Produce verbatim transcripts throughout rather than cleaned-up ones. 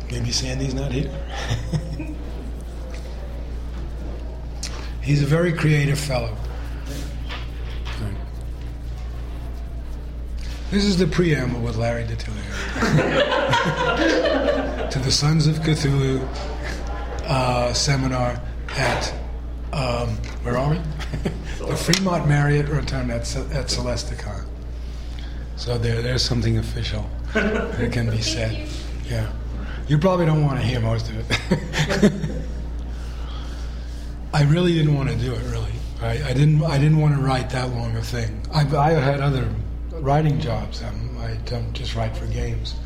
Maybe Sandy's not here. He's a very creative fellow. Right. This is the preamble with Larry DiTillio to the Sons of Cthulhu uh, seminar at, um, where are we? The Fremont Marriott Rotunda at, at Celesticon. So there, there's something official that can be said. Yeah. You probably don't want to hear most of it. I really didn't want to do it, really. I, I didn't I didn't want to write that long a thing. I, I had other writing jobs. Um, I don't just write for games.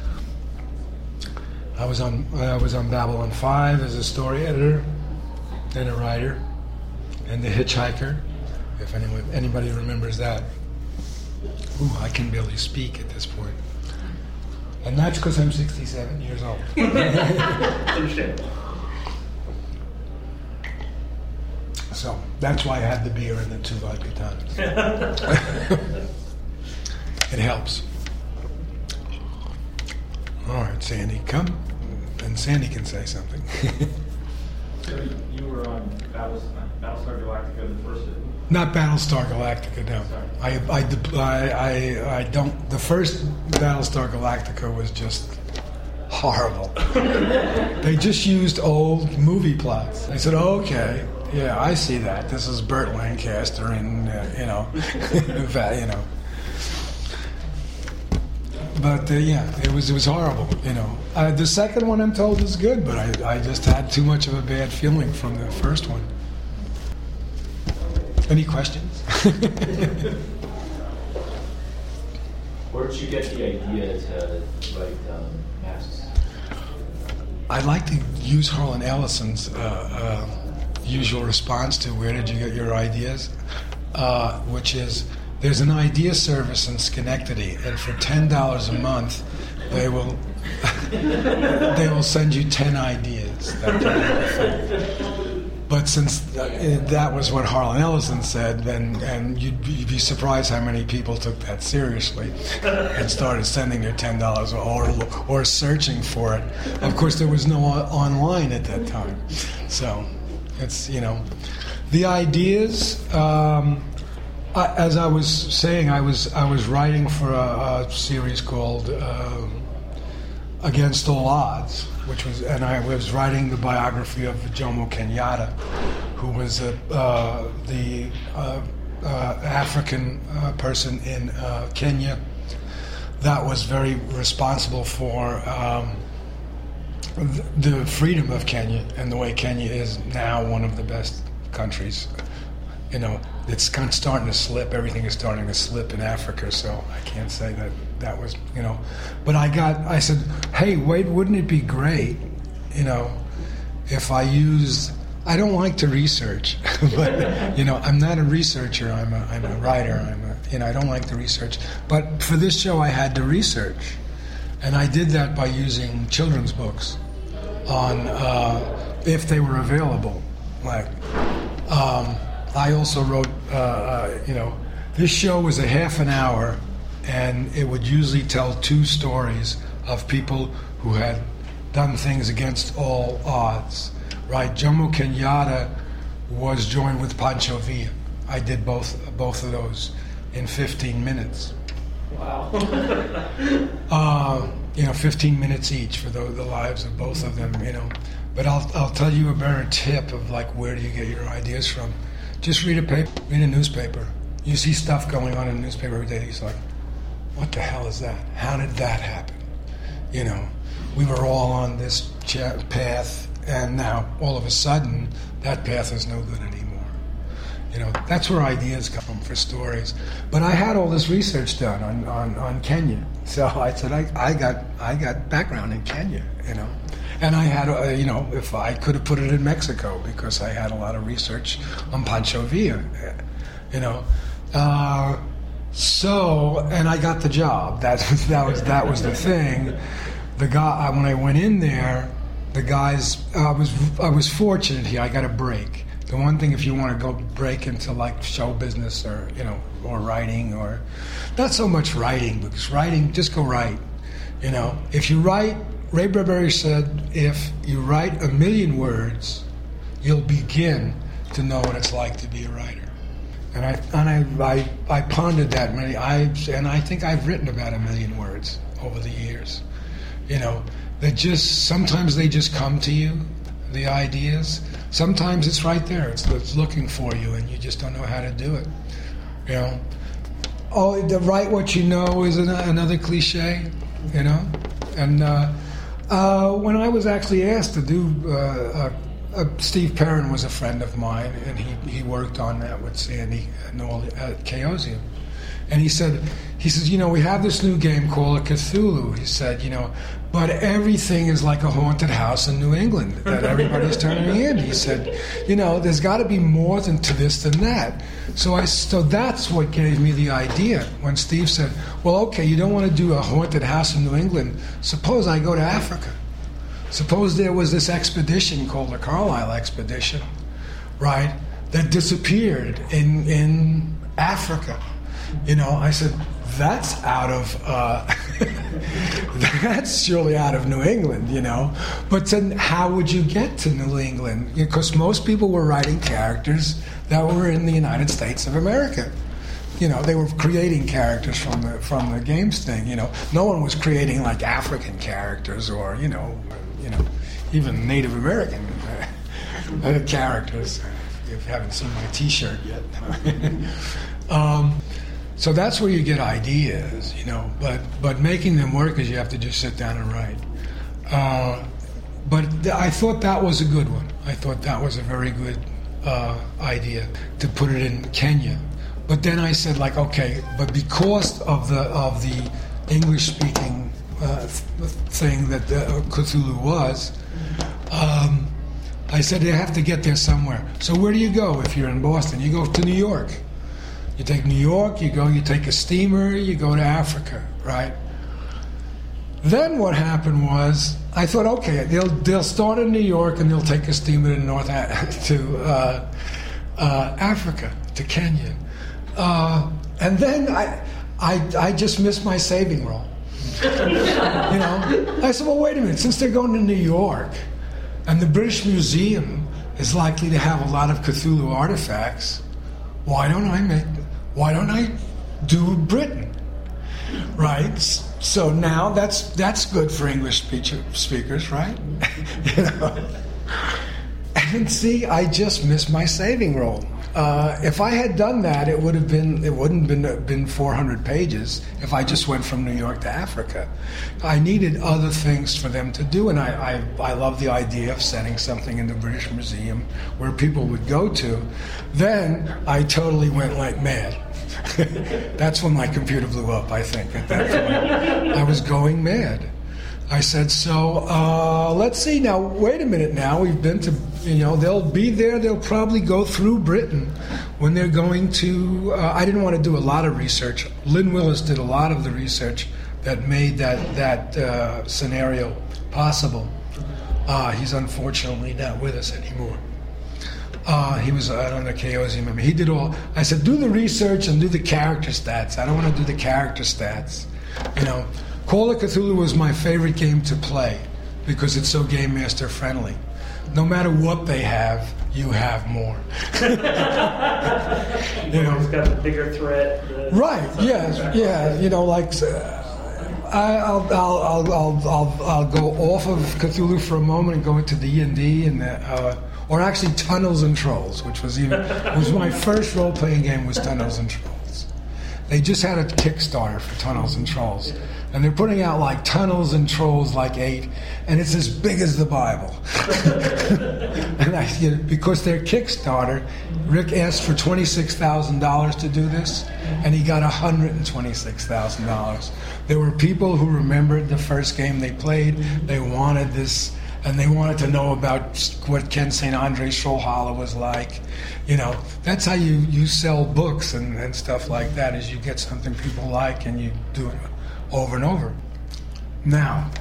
I was on I was on Babylon five as a story editor and a writer, and The Hitchhiker, if anyone anybody remembers that. Ooh, I can barely speak at this point. And that's because I'm sixty-seven years old. Understandable. So that's why I had the beer and the two vodka tonics. It helps. All right, Sandy, come. And Sandy can say something. So you were on Battlestar, Battlestar Galactica the first. Not Battlestar Galactica, no. I, I, I, I, I don't. The first Battlestar Galactica was just horrible. They just used old movie plots. They said, oh, okay, yeah, I see that. This is Burt Lancaster, and uh, you know, you know. But uh, yeah, it was it was horrible. You know, uh, the second one I'm told is good, but I, I just had too much of a bad feeling from the first one. Any questions? Where did you get the idea to write um, Masks? I'd like to use Harlan Ellison's uh, uh, usual response to where did you get your ideas, uh, which is there's an idea service in Schenectady, and for ten dollars a month, they will they will send you ten ideas. But since that was what Harlan Ellison said, then and you'd be, you'd be surprised how many people took that seriously and started sending their ten dollars or or searching for it. Of course, there was no online at that time, so it's you know the ideas. Um, I, as I was saying, I was I was writing for a, a series called uh, Against All Odds, which was, and I was writing the biography of Jomo Kenyatta, who was a, uh, the uh, uh, African uh, person in uh, Kenya that was very responsible for um, the freedom of Kenya and the way Kenya is now one of the best countries. You know, it's kind of starting to slip. Everything is starting to slip in Africa, so I can't say that that was, you know. But I got, I said, hey, wait, wouldn't it be great, you know, if I used, I don't like to research, but, you know, I'm not a researcher, I'm a, I'm a writer, I'm a, you know, I don't like to research. But for this show, I had to research. And I did that by using children's books on, uh, if they were available, like, um, I also wrote, uh, uh, you know, this show was a half an hour, and it would usually tell two stories of people who had done things against all odds, right? Jomo Kenyatta was joined with Pancho Villa. I did both both of those in fifteen minutes. Wow. uh, you know, fifteen minutes each for the, the lives of both of them, you know. But I'll I'll tell you a better tip of, like, where do you get your ideas from? Just read a paper, read a newspaper. You see stuff going on in a newspaper every day. It's like, what the hell is that? How did that happen? You know, we were all on this path, and now all of a sudden, that path is no good anymore. You know, that's where ideas come from for stories. But I had all this research done on, on, on Kenya, so I said I, I got I got background in Kenya. You know. And I had, uh, you know, if I could have put it in Mexico because I had a lot of research on Pancho Villa, you know. Uh, so, and I got the job. That was that was that was the thing. The guy, when I went in there, the guys, I was I was fortunate here. I got a break. The one thing, if you want to go break into like show business or you know or writing or not so much writing because writing, just go write. You know, if you write Ray Bradbury said, if you write a million words, you'll begin to know what it's like to be a writer. And I and I, I, I pondered that many. I and I think I've written about a million words over the years. You know, that just sometimes they just come to you, the ideas. Sometimes it's right there. It's, it's looking for you, and you just don't know how to do it. You know, oh, the write what you know is an, another cliche. You know, and uh, uh, when I was actually asked to do. Uh, Uh, Steve Perrin was a friend of mine, and he, he worked on that with Sandy and all at Chaosium. And he said, he says, you know, we have this new game called Cthulhu. He said, you know, but everything is like a haunted house in New England that everybody's turning in. He said, you know, there's got to be more than to this than that. So I, so that's what gave me the idea when Steve said, well, okay, you don't want to do a haunted house in New England. Suppose I go to Africa. Suppose there was this expedition called the Carlisle Expedition, right, that disappeared in in Africa. You know, I said, that's out of, uh, that's surely out of New England, you know. But then how would you get to New England? Because most people were writing characters that were in the United States of America. You know, they were creating characters from the from the games thing. You know, no one was creating like African characters or you know, you know, even Native American uh, characters. If you haven't seen my T-shirt yet, um, so that's where you get ideas. You know, but but making them work is you have to just sit down and write. Uh, but th- I thought that was a good one. I thought that was a very good uh, idea to put it in Kenya. But then I said, like, okay, but because of the of the English-speaking uh, th- thing that uh, Cthulhu was, um, I said they have to get there somewhere. So where do you go if you're in Boston? You go to New York. You take New York, you go, you take a steamer, you go to Africa, right? Then what happened was, I thought, okay, they'll they'll start in New York and they'll take a steamer to North to uh, uh, Africa, to Kenya. Uh, and then I, I, I just missed my saving role. You know, I said, well, wait a minute. Since they're going to New York, and the British Museum is likely to have a lot of Cthulhu artifacts, why don't I make? Why don't I do Britain? Right. So now that's that's good for English speech, speakers, right? You know. And see, I just missed my saving role. Uh, if I had done that, it would have been it wouldn't been been four hundred pages. If I just went from New York to Africa, I needed other things for them to do, and I I, I love the idea of setting something in the British Museum where people would go to. Then I totally went like mad. That's when my computer blew up. I think at that point I was going mad. I said, so uh, let's see now. Wait a minute now. We've been to, you know, they'll be there. They'll probably go through Britain when they're going to. Uh, I didn't want to do a lot of research. Lynn Willis did a lot of the research that made that that uh, scenario possible. Uh, he's unfortunately not with us anymore. Uh, he was uh, on the Chaosium. I mean, he did all. I said, do the research and do the character stats. I don't want to do the character stats, you know. Call of Cthulhu was my favorite game to play because it's so Game Master friendly. No matter what they have, you have more. You know, it's got the bigger threat. The right? Yeah, yeah. You know, like uh, I, I'll, I'll, I'll, I'll, I'll, I'll go off of Cthulhu for a moment and go into D and D and uh, or actually Tunnels and Trolls, which was even was my first role playing game was Tunnels and Trolls. They just had a Kickstarter for Tunnels and Trolls. And they're putting out like Tunnels and Trolls like eight, and it's as big as the Bible. And I, you know, because their Kickstarter, Rick asked for twenty-six thousand dollars to do this, and he got one hundred twenty-six thousand dollars. There were people who remembered the first game they played. They wanted this, and they wanted to know about what Ken Saint Andre's Trollhalla was like. You know, that's how you, you sell books and, and stuff like that, is you get something people like and you do it over and over. Now,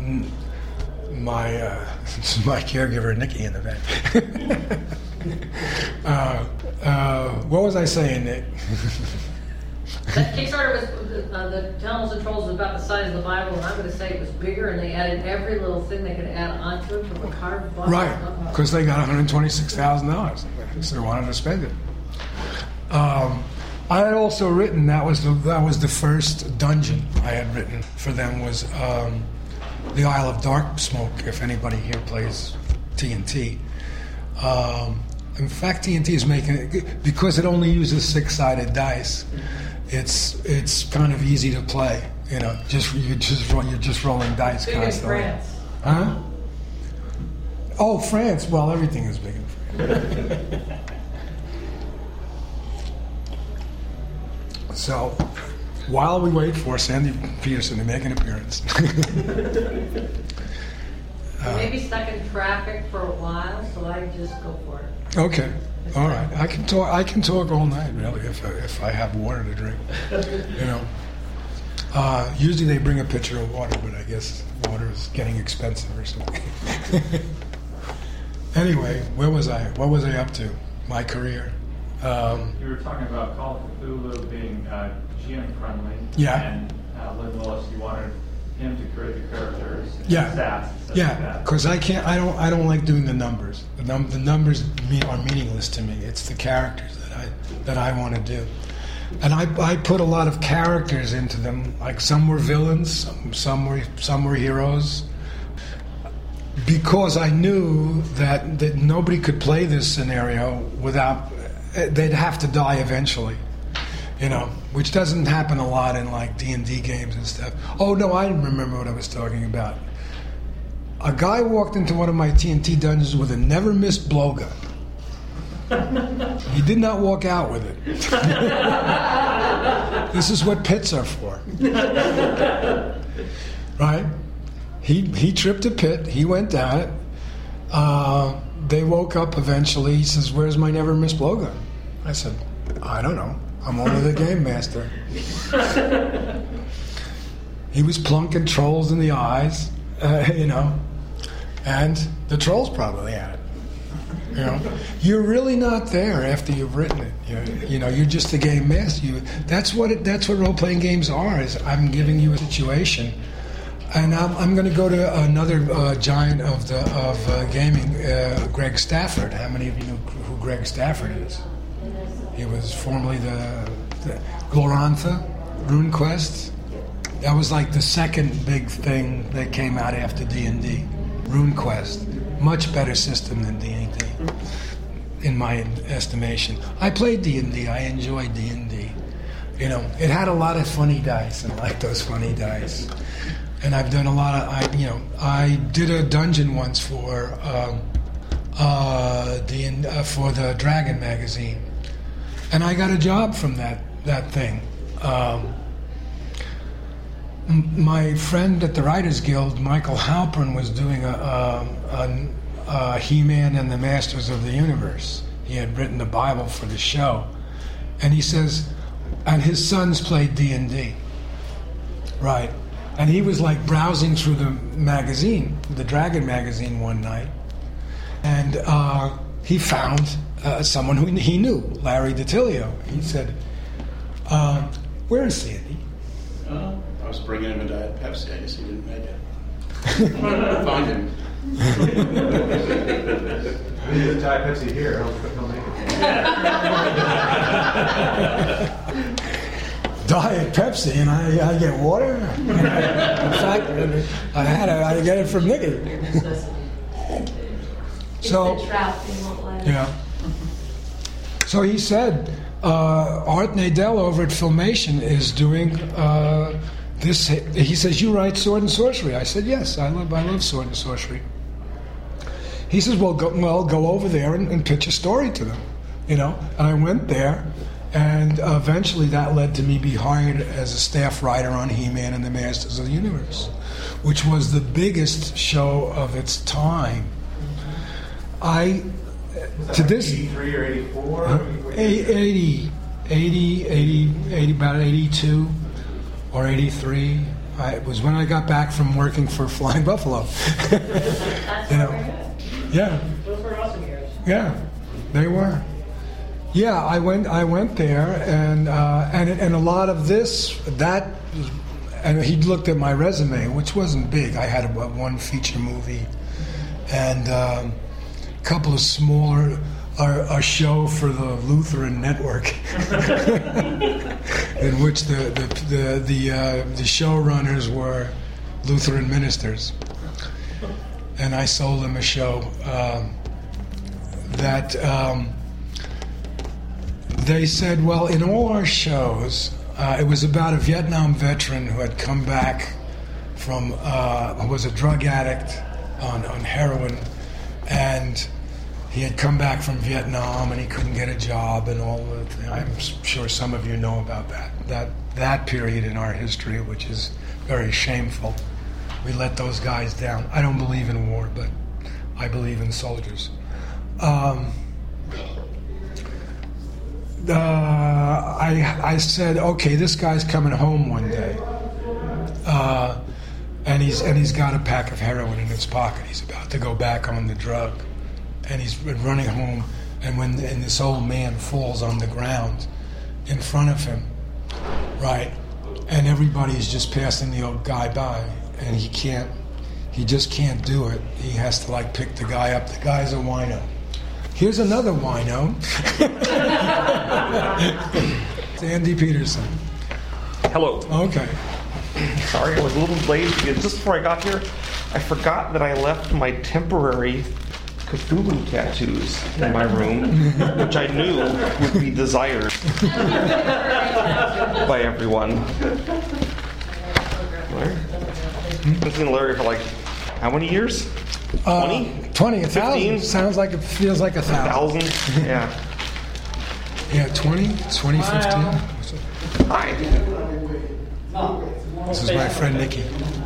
my uh, my caregiver Nikki in the back. uh, uh, what was I saying, Nick? That Kickstarter was, uh, the Tunnels and Trolls was about the size of the Bible, and I'm going to say it was bigger, and they added every little thing they could add onto it from a carved box. Right, because they got one hundred twenty-six thousand dollars, so they wanted to spend it. Um, I had also written, that was the, that was the first dungeon I had written for them, was um, the Isle of Dark Smoke, if anybody here plays T N T. Um, in fact, T N T is making it, because it only uses six-sided dice, it's it's kind of easy to play. You know, just you just roll, you're just rolling dice Big constantly. in France. Huh? Oh, France. Well, everything is big in France. So, while we wait for Sandy Peterson to make an appearance. I may be stuck in traffic for a while, so I just go for it. Okay. All right. I can talk. I can talk all night, really, if I, if I have water to drink. You know. Uh, usually they bring a pitcher of water, but I guess water is getting expensive or something. Anyway, where was I? What was I up to? My career. Um, You were talking about Call of Cthulhu being uh, G M friendly. Yeah. And uh, Lynn Willis, you wanted him to create the characters. And Yeah. stats and stuff like Yeah, that. because I can't. I don't. I don't like doing the numbers. The, num- the numbers me- are meaningless to me. It's the characters that I that I want to do, and I I put a lot of characters into them. Like some were villains, some, some were some were heroes, because I knew that that nobody could play this scenario without. They'd have to die eventually. You know, which doesn't happen a lot in like D and D games and stuff. Oh no, I remember what I was talking about. A guy walked into one of my T N T dungeons with a never missed blowgun. He did not walk out with it. This is what pits are for, right? He he tripped a pit. He went down it. Uh, they woke up eventually. He says, "Where's my never missed blowgun?" I said, "I don't know. I'm only the game master." He was plunking trolls in the eyes, uh, you know, and the trolls probably had it. You know, you're really not there after you've written it. You're, you know, you're just the game master. You, that's what it, that's what role-playing games are. Is I'm giving you a situation, and I'm, I'm going to go to another uh, giant of the of uh, gaming, uh, Greg Stafford. How many of you know who Greg Stafford is? He was formerly the, the Glorantha, RuneQuest. That was like the second big thing that came out after D and D. RuneQuest, much better system than D and D, in my estimation. I played D and D. I enjoyed D and D. You know, it had a lot of funny dice, and I like those funny dice. And I've done a lot of, I, you know, I did a dungeon once for um, uh, D and, uh, for the Dragon magazine. And I got a job from that that thing. Um, m- my friend at the Writers Guild, Michael Halpern, was doing a, a, a, a He-Man and the Masters of the Universe. He had written the Bible for the show, and he says, and his sons played D and D, right? And he was like browsing through the magazine, the Dragon magazine, one night, and uh, he found. Uh, someone who he knew, Larry DiTilio. He said, uh, "Where is Sandy?" Uh, I was bringing him a Diet Pepsi. I guess he didn't make it. Find him. We need a Diet Pepsi here. I'll, I'll make it. Diet Pepsi, and I, I get water. In fact, I had it. I get it from Nicky. So, yeah. So he said, uh, Art Nadel over at Filmation is doing uh, this. He says, "You write Sword and Sorcery." I said, "Yes, I love. I love Sword and Sorcery." He says, "Well, go, well, go over there and, and pitch a story to them." You know, and I went there, and eventually that led to me be hired as a staff writer on He-Man and the Masters of the Universe, which was the biggest show of its time. I. To this, eighty-three or eighty-four? Uh, eighty, eighty, eighty, eighty, about eighty-two or eighty-tee. I, it was when I got back from working for Flying Buffalo. You know, yeah, Those were awesome years. yeah, they were. Yeah, I went. I went there, and uh, and and a lot of this that, and he looked at my resume, which wasn't big. I had a, one feature movie, and um, a couple of smaller, a, a show for the Lutheran Network, in which the the the the, uh, the showrunners were Lutheran ministers, and I sold them a show um, that. Um, They said, well, in all our shows, uh, it was about a Vietnam veteran who had come back from, uh, who was a drug addict on, on heroin, and he had come back from Vietnam and he couldn't get a job and all of the, I'm sure some of you know about that, that, that period in our history, which is very shameful. We let those guys down. I don't believe in war, but I believe in soldiers. Um, Uh, I I said, okay, this guy's coming home one day, uh, and he's and he's got a pack of heroin in his pocket. He's about to go back on the drug, and he's been running home. And when and this old man falls on the ground in front of him, right, and everybody's just passing the old guy by, and he can't, he just can't do it. He has to like pick the guy up. The guy's a wino. Here's another wino. Sandy Peterson. Hello. Okay. Sorry, I was a little late because just before I got here, I forgot that I left my temporary Cthulhu tattoos in my room, which I knew would be desired by everyone. Larry? It's been Larry for like how many years? Twenty? Uh, Twenty, a thousand. Sounds like it feels like a thousand. Thousand? Yeah. Yeah, twenty, twenty fifteen. Hi. This is my friend Nikki.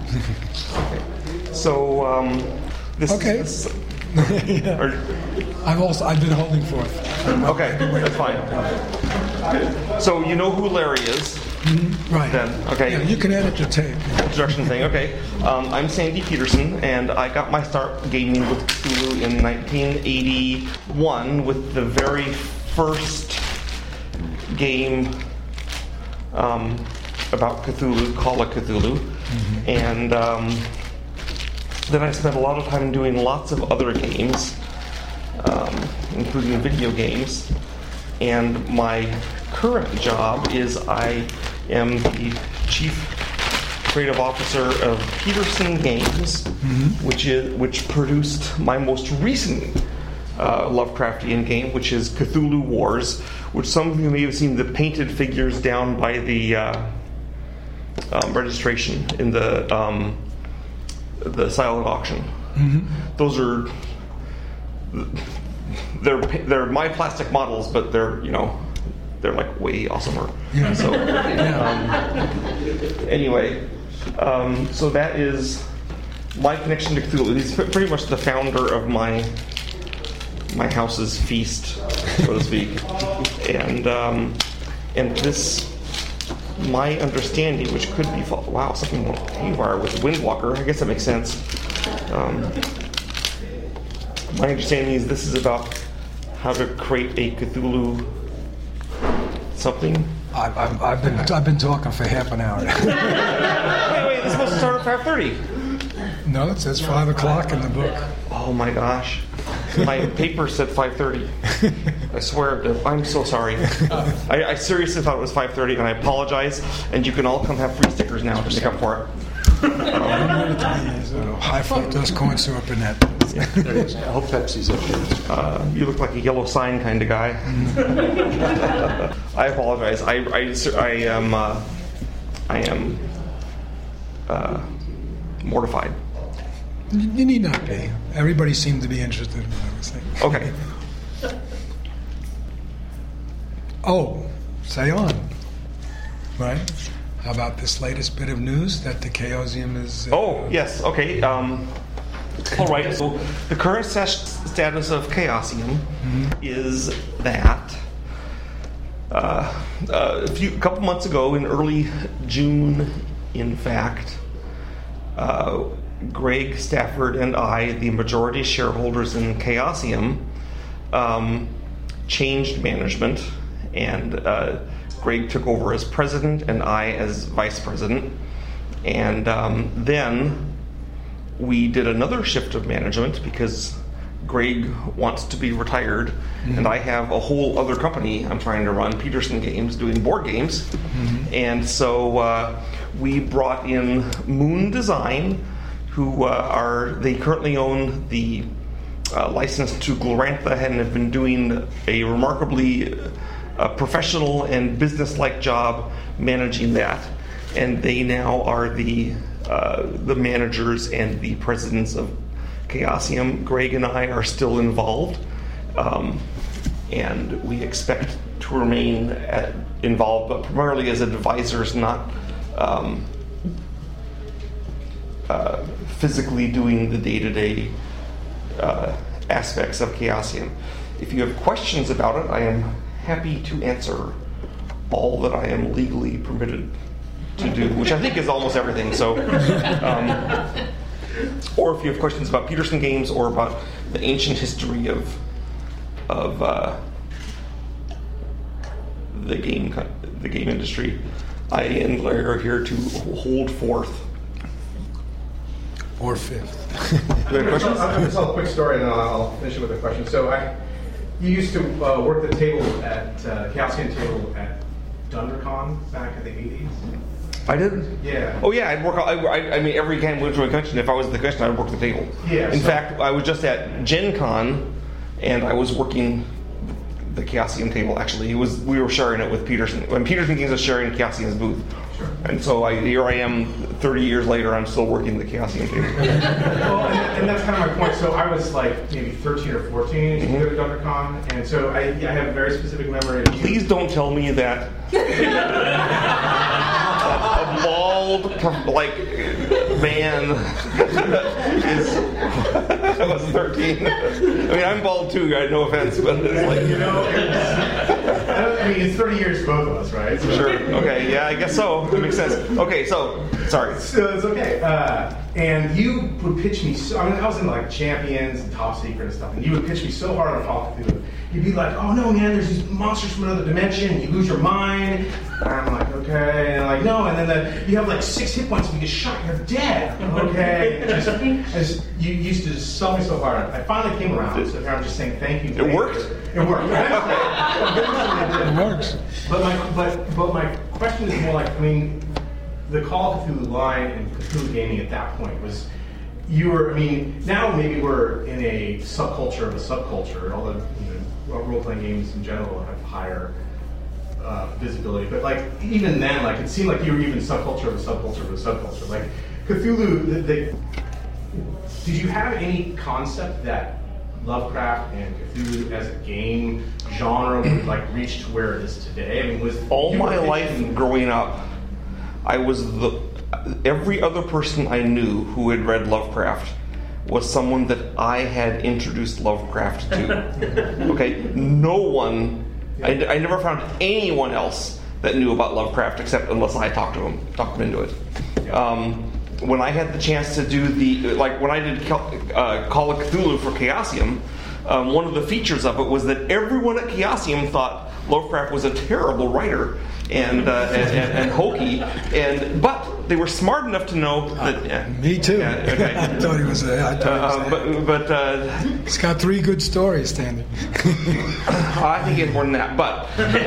So, um, this Okay. is. Yeah. Or, I've also I've been holding forth. okay, that's fine. So you know who Larry is? Right. Then, okay. Yeah, you can edit the tape. Introduction thing. Okay. Um, I'm Sandy Peterson, and I got my start gaming with Cthulhu in nineteen eighty-one with the very first game um, about Cthulhu, Call of Cthulhu, mm-hmm. and um, then I spent a lot of time doing lots of other games, um, including video games. And my current job is I am the chief creative officer of Peterson Games, mm-hmm. which is which produced my most recent uh, Lovecraftian game, which is Cthulhu Wars, which some of you may have seen the painted figures down by the uh, um, registration in the um, the silent auction. Mm-hmm. Those are they're they're my plastic models, but they're you know they're like way awesomer. Yeah. So um, anyway, um, so that is my connection to Cthulhu. He's pretty much the founder of my my house's feast, so to speak, and um, and this. My understanding, which could be wow, something haywire with Windwalker. I guess that makes sense. Um, my understanding is this is about how to create a Cthulhu something. I've, I've, I've been I've been talking for half an hour. wait, wait, it's supposed to start at five thirty. No, it says five o'clock in the book. Oh my gosh, my paper said five thirty. I swear, I'm so sorry. I, I seriously thought it was five thirty, and I apologize. And you can all come have free stickers now to make up for it. Um, high fructose corn syrup in that. I hope Pepsi's up here. Uh, you look like a yellow sign kind of guy. I apologize. I, I, I am uh, I am uh, mortified. You need not be. Everybody seemed to be interested in what I was saying. Okay. Oh, say on. Right? How about this latest bit of news that the Chaosium is... Uh, oh, yes. Okay. Um, all right. So the current status of Chaosium mm-hmm. is that uh, uh, a few a couple months ago, in early June, in fact, uh, Greg Stafford and I, the majority shareholders in Chaosium, um, changed management, and uh, Greg took over as president and I as vice president. And um, then we did another shift of management because Greg wants to be retired, mm-hmm. and I have a whole other company I'm trying to run, Peterson Games, doing board games. Mm-hmm. And so uh, we brought in Moon Design, who uh, are, they currently own the uh, license to Glorantha and have been doing a remarkably uh, professional and business-like job managing that. And they now are the uh, the managers and the presidents of Chaosium. Greg and I are still involved, um, and we expect to remain at, involved, but primarily as advisors, not um, uh, physically doing the day-to-day uh, aspects of Chaosium. If you have questions about it, I am happy to answer all that I am legally permitted to do, which I think is almost everything. So. Um, Or if you have questions about Peterson Games or about the ancient history of of uh, the game the game industry, I and Larry are here to hold forth. Or fifth. Do you have questions? I'm going to tell a quick story and then I'll finish it with a question. So I, you used to uh, work the table at uh, Chaosium table at DunderCon back in the eighties. I did? Yeah. Oh, yeah, I'd work, I, I, I mean, every time we went to a convention, if I was at the convention, I'd work the table. Yeah. In so fact, I was just at Gen Con, and I was working the Chaosium table, actually. It was, we were sharing it with Peterson. When Peterson Games was sharing Chaosium's booth. Sure. And so I, here I am, thirty years later, I'm still working the Chaosium table. Well, and, and that's kind of my point. So I was like maybe thirteen or fourteen when mm-hmm. you go to DunderCon, and so I, I have a very specific memory of you. Please don't tell me that a bald, like, man is, I was thirteen. I mean, I'm bald too, right? No offense, but it's like, you know, it's, I mean, it's thirty years for both of us, right? So. Sure. Okay. Yeah, I guess so. That makes sense. Okay. So, sorry. So it's okay. Uh, and you would pitch me so. I mean, I was in like Champions and Top Secret and stuff, and you would pitch me so hard on Call of Cthulhu. You'd be like, "Oh no, man! There's these monsters from another dimension. You lose your mind." And I'm like, "Okay." And I'm like, "No." And then the, you have like six hit points, and you get shot, you're dead. Okay. And just, and just, you used to just sell me so hard. I finally came around. So I'm just saying thank you. It worked. It worked. It works. But my but but my question is more like, I mean, the Call of Cthulhu line and Cthulhu gaming at that point was, you were, I mean, now maybe we're in a subculture of a subculture, although you know, role-playing games in general have higher uh, visibility, but like even then, like it seemed like you were even subculture of a subculture of a subculture. Like Cthulhu, the, the, did you have any concept that Lovecraft and Cthulhu as a game genre would like reach to where it is today? I mean, was all my life growing up, I was the every other person I knew who had read Lovecraft was someone that I had introduced Lovecraft to. Okay, no one, I, I never found anyone else that knew about Lovecraft except unless I talked to him, talked him into it. Um, when I had the chance to do the, like when I did uh, Call of Cthulhu for Chaosium, um, one of the features of it was that everyone at Chaosium thought Lovecraft was a terrible writer and uh, and, and, and hokey, and but they were smart enough to know that. Yeah, me too. Yeah, okay. I thought he was. A, I thought uh, he was a, but but uh, he's got three good stories, Standing. I think it's more than that, but.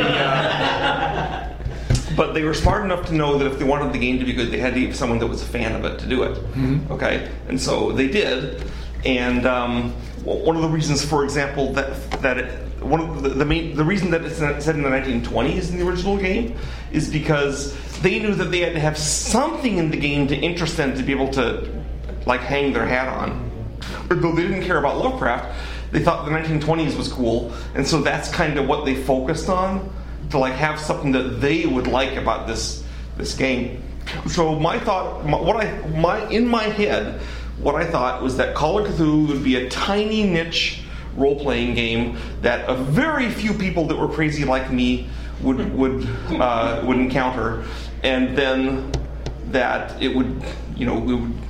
Uh, But they were smart enough to know that if they wanted the game to be good, they had to have someone that was a fan of it to do it. Mm-hmm. Okay, and so they did. And um, one of the reasons, for example, that that it, one of the, the main the reason that it's set in the nineteen twenties in the original game is because they knew that they had to have something in the game to interest them to be able to like hang their hat on. Though they didn't care about Lovecraft, they thought the nineteen twenties was cool, and so that's kind of what they focused on. To like have something that they would like about this this game. So my thought, my, what I my in my head, what I thought was that Call of Cthulhu would be a tiny niche role-playing game that a very few people that were crazy like me would would uh, would encounter, and then that it would, you know, we would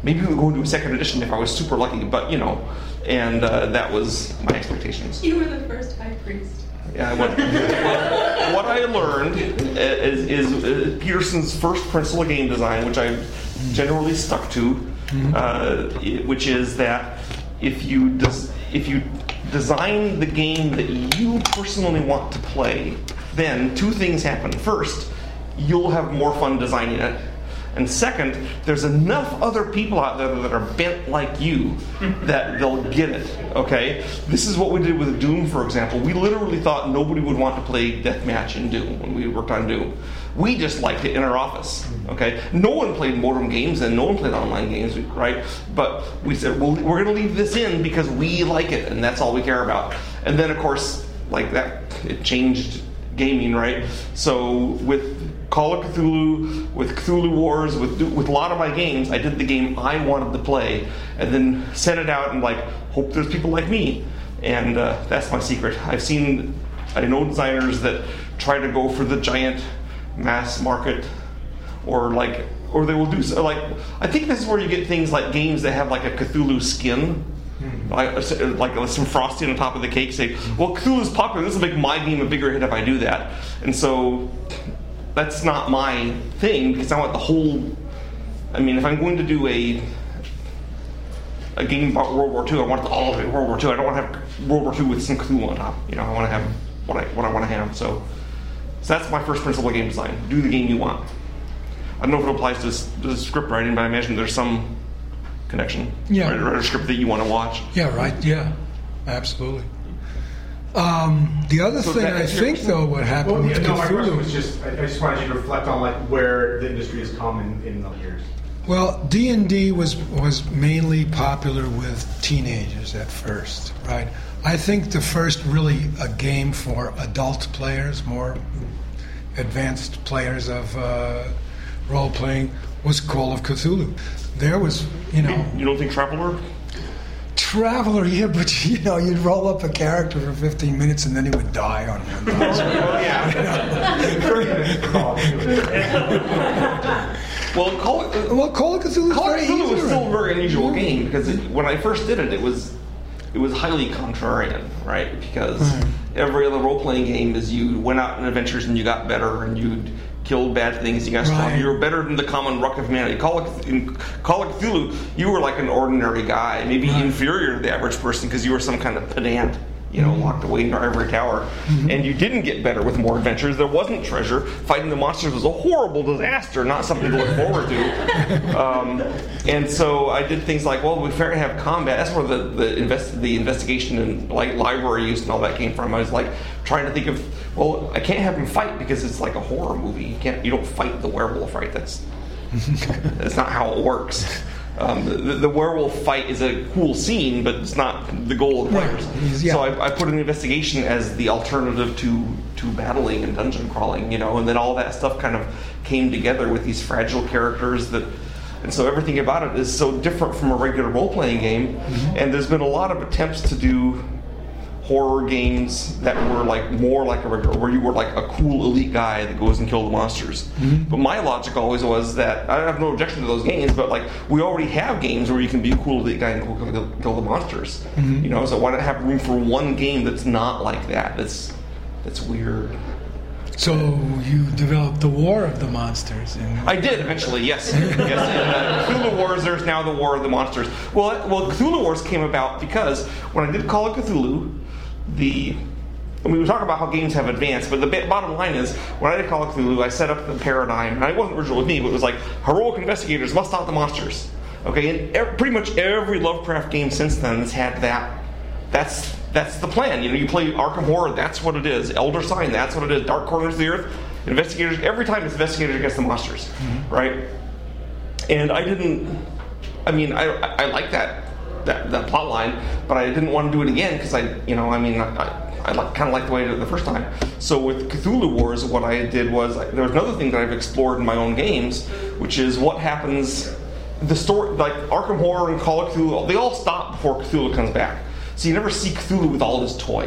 maybe we would go into a second edition if I was super lucky, but you know, and uh, that was my expectations. You were the first high priest. Yeah, what, what, what I learned is, is uh, Peterson's first principle of game design, which I've generally stuck to, mm-hmm. uh, which is that if you des- if you design the game that you personally want to play, then two things happen. First, you'll have more fun designing it. And second, there's enough other people out there that are bent like you that they'll get it, okay? This is what we did with Doom, for example. We literally thought nobody would want to play Deathmatch in Doom when we worked on Doom. We just liked it in our office, okay? No one played modem games and no one played online games, right? But we said, well, we're going to leave this in because we like it and that's all we care about. And then, of course, like that, it changed gaming, right? So with Call of Cthulhu, with Cthulhu Wars, with with a lot of my games, I did the game I wanted to play, and then sent it out and like hope there's people like me, and uh, that's my secret. I've seen, I know designers that try to go for the giant mass market, or like, or they will do so, like. I think this is where you get things like games that have like a Cthulhu skin. Like, like some frosting on top of the cake. Say, well, Cthulhu's popular. This will make my game a bigger hit if I do that, and so. That's not my thing because I want the whole. I mean, if I'm going to do a a game about World War Two, I want all of it World War Two. I don't want to have World War Two with some Cthulhu on top. You know, I want to have what I what I want to have. So, so that's my first principle of game design: do the game you want. I don't know if it applies to, to script writing, but I imagine there's some connection. Yeah. Write, write a script that you want to watch. Yeah. Right. Yeah. Absolutely. Um, the other so thing I think, though, what happened well, yeah, with no, my question Cthulhu was just, I, I just wanted you to reflect on like where the industry has come in, in the years. Well, D and D was was mainly popular with teenagers at first, right? I think the first really a game for adult players, more advanced players of uh, role playing, was Call of Cthulhu. There was, you know, You don't think Traveler? Traveler, yeah, but you know, you'd roll up a character for fifteen minutes and then he would die on one. Well, yeah. Well, Call of, Well, Call of Cthulhu, Call of very Cthulhu easy was to still a run. very unusual game because it, when I first did it, it was it was highly contrarian, right? Because Right. every other role-playing game is you went out on adventures and you got better and you killed bad things, you got strong. Right. You were better than the common ruck of humanity. Call of, in Call of Cthulhu, you were like an ordinary guy, maybe Right. inferior to the average person because you were some kind of pedant. You know, locked away in your ivory tower. Mm-hmm. And you didn't get better with more adventures. There wasn't treasure. Fighting the monsters was a horrible disaster, not something to look forward to. Um, and so I did things like, well, we figured to have combat. That's where the the, invest, the investigation and like library use and all that came from. I was like trying to think of, well, I can't have them fight because it's like a horror movie. You can't, you don't fight the werewolf, right? That's that's not how it works. Um, the, the werewolf fight is a cool scene, but it's not the goal of the players. Right. Yeah. So I, I put an investigation as the alternative to, to battling and dungeon crawling, you know, and then all that stuff kind of came together with these fragile characters that, and so everything about it is so different from a regular role-playing game. Mm-hmm. And there's been a lot of attempts to do horror games that were like more like a regular, where you were like a cool elite guy that goes and kills the monsters. Mm-hmm. But my logic always was that I have no objection to those games, but like we already have games where you can be a cool elite guy and go kill, kill the monsters. Mm-hmm. You know, so why not have room for one game that's not like that? That's that's weird. So you developed the War of the Monsters. In- I did eventually, yes. yes. In uh, Cthulhu Wars, there's now the War of the Monsters. Well, well, Cthulhu Wars came about because when I did Call of Cthulhu, the I mean, we talk about how games have advanced, but the bottom line is, when I did Call of Cthulhu, I set up the paradigm, and it wasn't original with me, but it was like, heroic investigators must stop the monsters. Okay, and every, pretty much every Lovecraft game since then has had that. That's that's the plan. You know, you play Arkham Horror, that's what it is. Elder Sign, that's what it is. Dark Corners of the Earth, investigators. Every time it's investigators against the monsters, mm-hmm. right? And I didn't. I mean, I I, I like that. That, that plot line, but I didn't want to do it again because I, you know, I mean, I, I, I like, kind of liked the way I did it the first time. So with Cthulhu Wars, what I did was, there was another thing that I've explored in my own games, which is what happens, the story, like Arkham Horror and Call of Cthulhu, they all stop before Cthulhu comes back. So you never see Cthulhu with all his toys.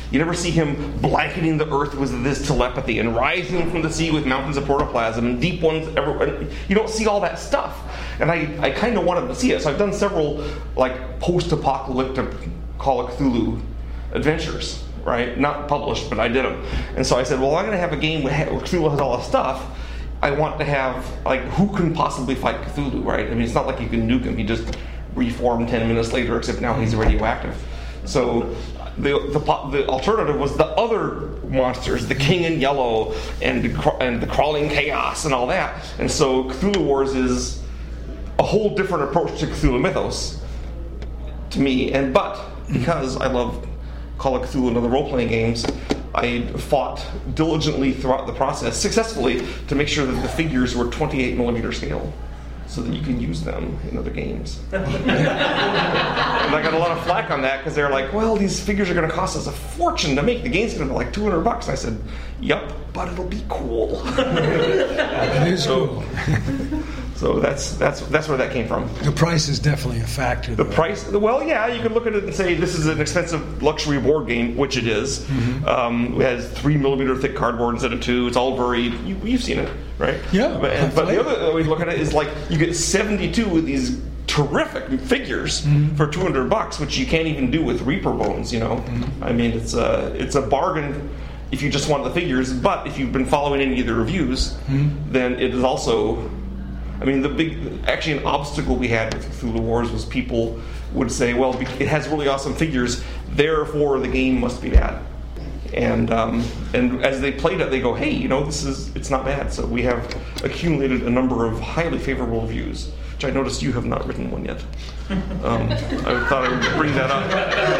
You never see him blanketing the earth with this telepathy and rising from the sea with mountains of protoplasm and deep ones. Everywhere. You don't see all that stuff. And I, I kind of wanted to see it. So I've done several like post-apocalyptic Call of Cthulhu adventures, right? Not published, but I did them. And so I said, well, I'm going to have a game where Cthulhu has all this stuff. I want to have, like, who can possibly fight Cthulhu, right? I mean, it's not like you can nuke him. He just reformed ten minutes later, except now he's radioactive. So the the, the alternative was the other monsters, the King in Yellow and the, and the Crawling Chaos and all that. And so Cthulhu Wars is a whole different approach to Cthulhu mythos to me. And but because I love Call of Cthulhu and other role-playing games, I fought diligently throughout the process, successfully, to make sure that the figures were twenty-eight millimeter scale, so that you can use them in other games. And I got a lot of flack on that because they're like, well, these figures are going to cost us a fortune to make. The game's going to be like two hundred bucks. And I said, yep, but it'll be cool. It is cool. So that's that's that's where that came from. The price is definitely a factor. The though. price, well, yeah, you can look at it and say this is an expensive luxury board game, which it is. Mm-hmm. Um, it has three millimeter thick cardboard instead of two. It's all very, you, you've seen it, right? Yeah. But, and, but the other way to look at it is like you get seventy-two of these terrific figures mm-hmm. for two hundred bucks, which you can't even do with Reaper bones. You know, mm-hmm. I mean, it's a it's a bargain if you just want the figures. But if you've been following any of the reviews, mm-hmm. then it is also. I mean, the big, actually an obstacle we had with Cthulhu Wars was people would say, well, it has really awesome figures, therefore the game must be bad. And um, and as they played it, they go, hey, you know, this is, it's not bad. So we have accumulated a number of highly favorable reviews, which I noticed you have not written one yet. Um, I thought I would bring that up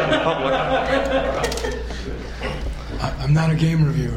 in public. I'm not a game reviewer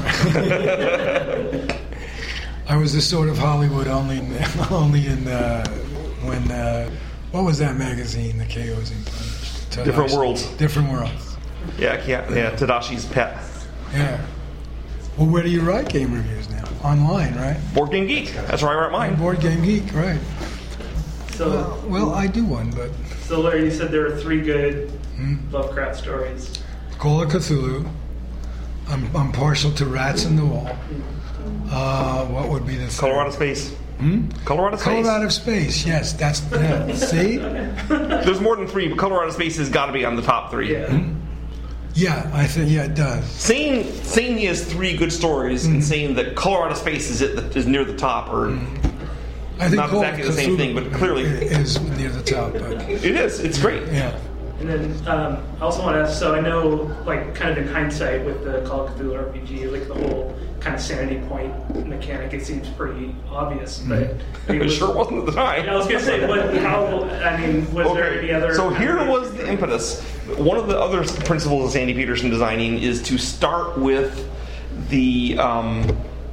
anymore. I was the sort of Hollywood only in, only in uh, when uh, what was that magazine the K Os published? Tadashi. Different Worlds. Different Worlds. Yeah, yeah, yeah. Tadashi's Pet. Yeah. Well, where do you write game reviews now? Online, right? Board Game Geek. That's where I write mine. Board Game Geek, right? So well, well, I do one, but so Larry, you said there are three good hmm? Lovecraft stories. Call of Cthulhu. I'm I'm partial to Rats in the Wall. Uh, what would be the third? Color Out of Space. Hmm? Color Out of Space. Color Out of Space. Yes, that's yeah. See. There's more than three, but Color Out of Space has got to be on the top three. Yeah. Hmm? Yeah, I think yeah it does. Saying saying he has three good stories mm-hmm. and saying that Color Out of Space is at the, is near the top, or mm-hmm. I think not Call exactly the same thing, but clearly is near the top. But it is. It's great. Yeah. And then um, I also want to ask, so I know, like, kind of in hindsight with the Call of Cthulhu R P G, like the whole kind of sanity point mechanic, it seems pretty obvious, but it was, sure wasn't at the time. I was going to say, what, how, I mean, was okay. there any other... So here was the impetus. One of the other principles of Sandy Petersen designing is to start with the... Um,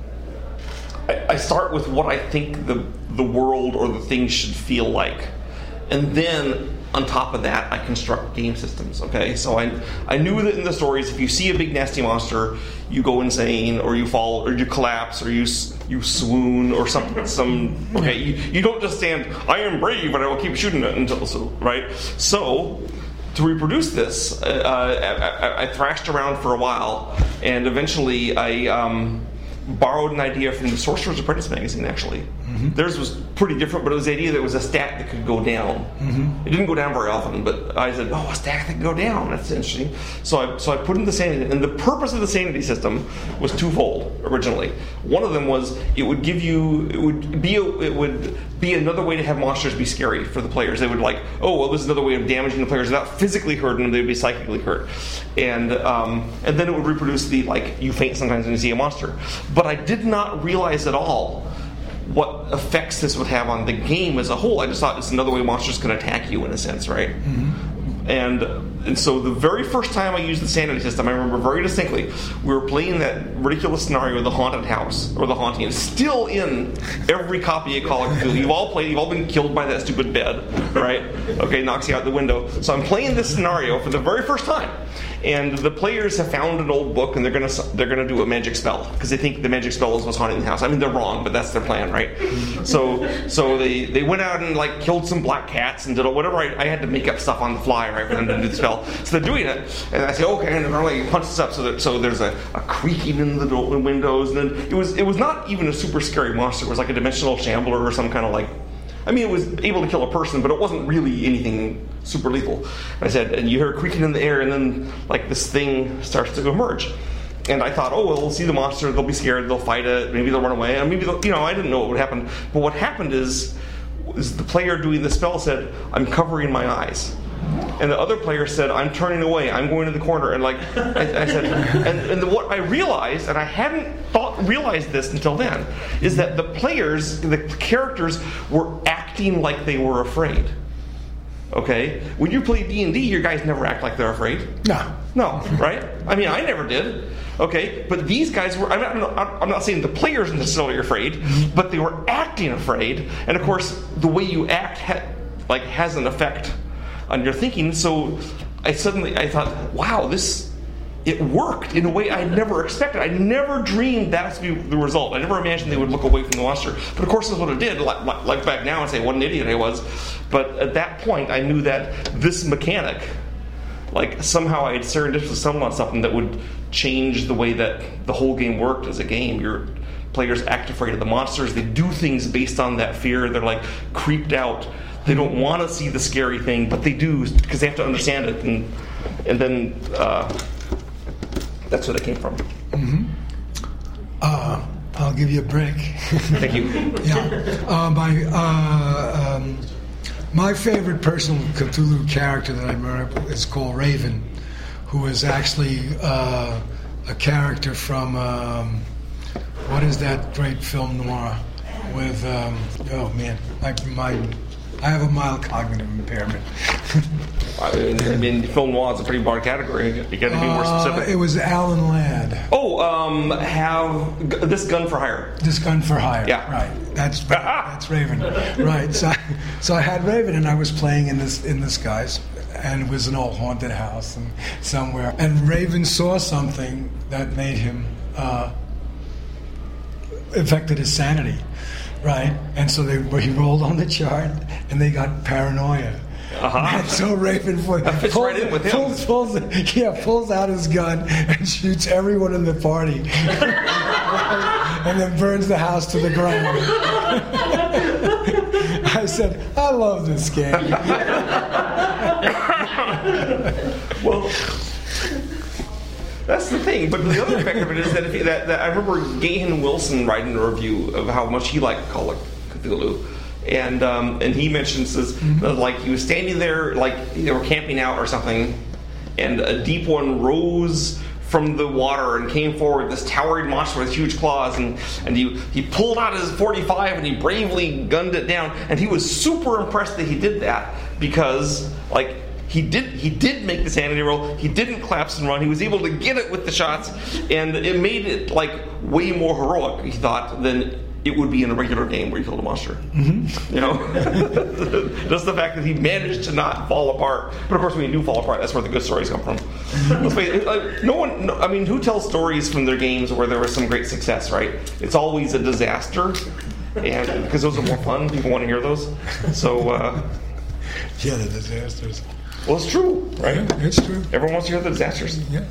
I, I start with what I think the the world or the thing should feel like. And then... on top of that, I construct game systems, okay? So I I knew that in the stories, if you see a big nasty monster, you go insane, or you fall, or you collapse, or you you swoon, or some, some okay? You, you don't just stand, I am brave, but I will keep shooting it until, so, right? So, to reproduce this, uh, I, I, I thrashed around for a while, and eventually I... Um, borrowed an idea from the Sorcerer's Apprentice magazine, actually. Mm-hmm. Theirs was pretty different, but it was the idea that it was a stat that could go down. Mm-hmm. It didn't go down very often, but I said, oh, a stat that can go down. That's interesting. So I so I put in the sanity, and the purpose of the sanity system was twofold originally. One of them was it would give you, it would be a, it would be another way to have monsters be scary for the players. They would like, oh, well, this is another way of damaging the players without physically hurting them. They would be psychically hurt. And, um, and then it would reproduce the, like, you faint sometimes when you see a monster. But I did not realize at all what effects this would have on the game as a whole. I just thought it's another way monsters can attack you in a sense, right? Mm-hmm. And and so the very first time I used the sanity system, I remember very distinctly, we were playing that ridiculous scenario of the haunted house, or the haunting. It's still in every copy of Call of Cthulhu. You've all played, you've all been killed by that stupid bed, right? Okay, knocks you out the window. So I'm playing this scenario for the very first time. And the players have found an old book, and they're gonna they're gonna do a magic spell because they think the magic spell is what's haunting the house. I mean, they're wrong, but that's their plan, right? So so they, they went out and like killed some black cats and did whatever. I, I had to make up stuff on the fly, right, for them to do the spell. spell. So they're doing it, and I say, okay, and they're like, punch this up. So, that, so there's a, a creaking in the door, windows, and then it was it was not even a super scary monster. It was like a dimensional shambler or some kind of like. I mean, it was able to kill a person, but it wasn't really anything super lethal. And I said, and you hear creaking in the air, and then like this thing starts to emerge. And I thought, oh, well, they'll see the monster, they'll be scared, they'll fight it, maybe they'll run away, and maybe they'll, you know, I didn't know what would happen. But what happened is, is the player doing the spell said, I'm covering my eyes. And the other player said, I'm turning away, I'm going to the corner. And like I, I said, and, and what I realized, and I hadn't thought realized this until then, is that the players, the characters, were acting like they were afraid. Okay? When you play D and D, your guys never act like they're afraid. No. No, right? I mean, I never did. Okay? But these guys were, I'm not, I'm not saying the players are necessarily afraid, but they were acting afraid. And of course, the way you act ha- like has an effect on your thinking. So I suddenly, I thought, wow, this, it worked in a way I never expected. I never dreamed that would be the result. I never imagined they would look away from the monster. But of course that's what it did. Like, like back now and say, what an idiot I was. But at that point I knew that this mechanic, like somehow I had serendipitously stumbled on something that would change the way that the whole game worked as a game. Your players act afraid of the monsters. They do things based on that fear. They're like creeped out. They don't want to see the scary thing, but they do because they have to understand it. And and then uh, that's where they came from. Mm-hmm. Uh, I'll give you a break. Thank you. Yeah. Uh, my uh, um, my favorite personal Cthulhu character that I remember is called Raven, who is actually uh, a character from um, what is that great film noir with um, oh man, my my. I have a mild cognitive impairment. I mean, I mean, film noir is a pretty broad category. You got to be more specific. Uh, it was Alan Ladd. Oh, um, have g- this gun for hire. This gun for hire. Yeah, right. That's that's Raven. Right. So, I, so I had Raven, and I was playing in this in this guy's, and it was an old haunted house and somewhere. And Raven saw something that made him uh, affected his sanity. Right, and so they he rolled on the chart, and they got paranoia. Uh-huh. And so Raven pulls, fits right in with him. Pulls, pulls, yeah, pulls out his gun and shoots everyone in the party, and then burns the house to the ground. I said, I love this game. Well, that's the thing. But the other effect of it is that, if, that, that I remember Gahan Wilson writing a review of how much he liked Call of Cthulhu, and um, and he mentions this, mm-hmm. uh, like he was standing there, like they were camping out or something, and a deep one rose from the water and came forward, this towering monster with huge claws, and, and he, he pulled out his forty-five and he bravely gunned it down, and he was super impressed that he did that, because like he did he did make the sanity roll, he didn't collapse and run, he was able to get it with the shots, and it made it like way more heroic, he thought, than it would be in a regular game where you killed a monster. Mm-hmm. You know? Just the fact that he managed to not fall apart. But of course, when you do fall apart, that's where the good stories come from. Let's face it, like, no one, no, I mean, who tells stories from their games where there was some great success, right? It's always a disaster. And because those are more fun, people want to hear those. So, uh, yeah, the disasters. Well, it's true, right? Yeah, it's true. Everyone wants to hear the disasters. Yeah.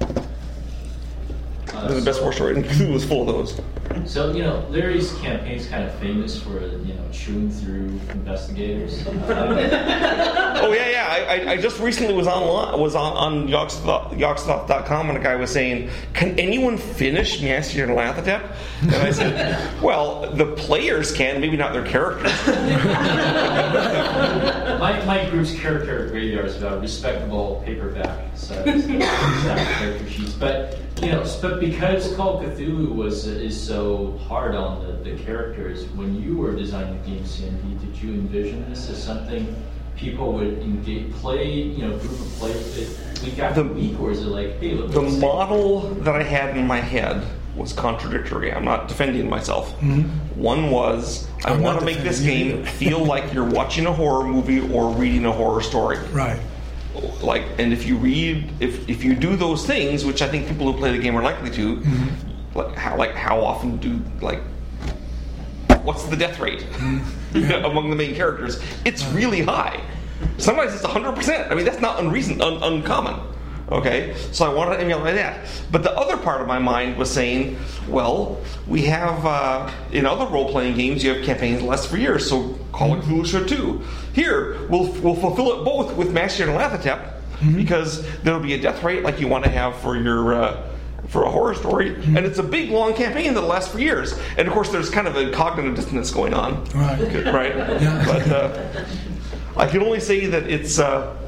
Uh, They're the best war story, and Cthulhu was full of those. So, you know, Larry's campaign is kind of famous for, you know, chewing through investigators. Uh, oh yeah, yeah. I, I, I just recently was on was on on Yogg-Sothoth dot com, and a guy was saying, "Can anyone finish Master Nyarlathotep?" And I said, "Well, the players can, maybe not their characters." my my group's character graveyard is about a respectable paperback size character sheets, but. You know, but because Call of Cthulhu was uh, is so hard on the, the characters, when you were designing the game, Sandy, did you envision this as something people would engage, play, you know, group of players week after the, week, or is it like, hey, look, the model that I had in my head was contradictory. I'm not defending myself. Mm-hmm. One was, I I'm want to make this game feel like you're watching a horror movie or reading a horror story. Right. Like, and if you read, if if you do those things, which I think people who play the game are likely to, mm-hmm. like how like how often do like, what's the death rate mm-hmm. among the main characters? It's really high. Sometimes it's one hundred percent. I mean, that's not unreason, un- uncommon. Okay, so I wanted to emulate that. But the other part of my mind was saying, well, we have, uh, in other role-playing games, you have campaigns that last for years, so Call of Cthulhu should too. Here, we'll, we'll fulfill it both with Master Nyarlathotep, mm-hmm. because there'll be a death rate like you want to have for your... Uh, for a horror story, mm-hmm. and it's a big, long campaign that'll last for years. And of course, there's kind of a cognitive dissonance going on. Right. Right? Yeah. But uh, I can only say that it's... Uh,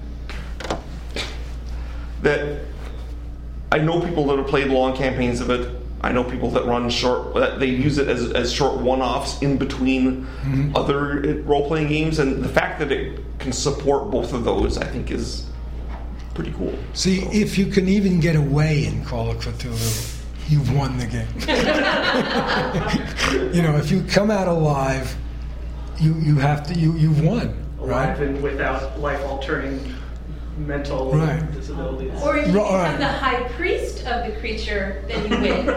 that I know people that have played long campaigns of it. I know people that run short, that they use it as, as short one-offs in between mm-hmm. other role-playing games, and the fact that it can support both of those, I think, is pretty cool. See, so. If you can even get away in Call of Cthulhu, you've won the game. You know, if you come out alive, you, you have to, you, you've won. Alive right? and without life-altering mental right. disabilities. Or if you become right. the high priest of the creature, then you win.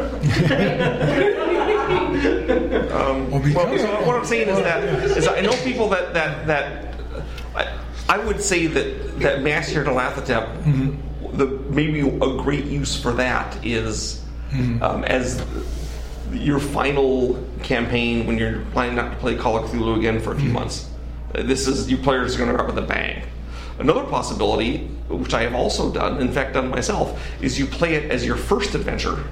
um, well, so what I'm saying is that is I know people that that that I, I would say that that Master Nyarlathotep, mm-hmm. the maybe a great use for that is mm-hmm. um, as your final campaign when you're planning not to play Call of Cthulhu again for a few mm-hmm. months. Uh, this is you players are going to go out with a bang. Another possibility, which I have also done, in fact done myself, is you play it as your first adventure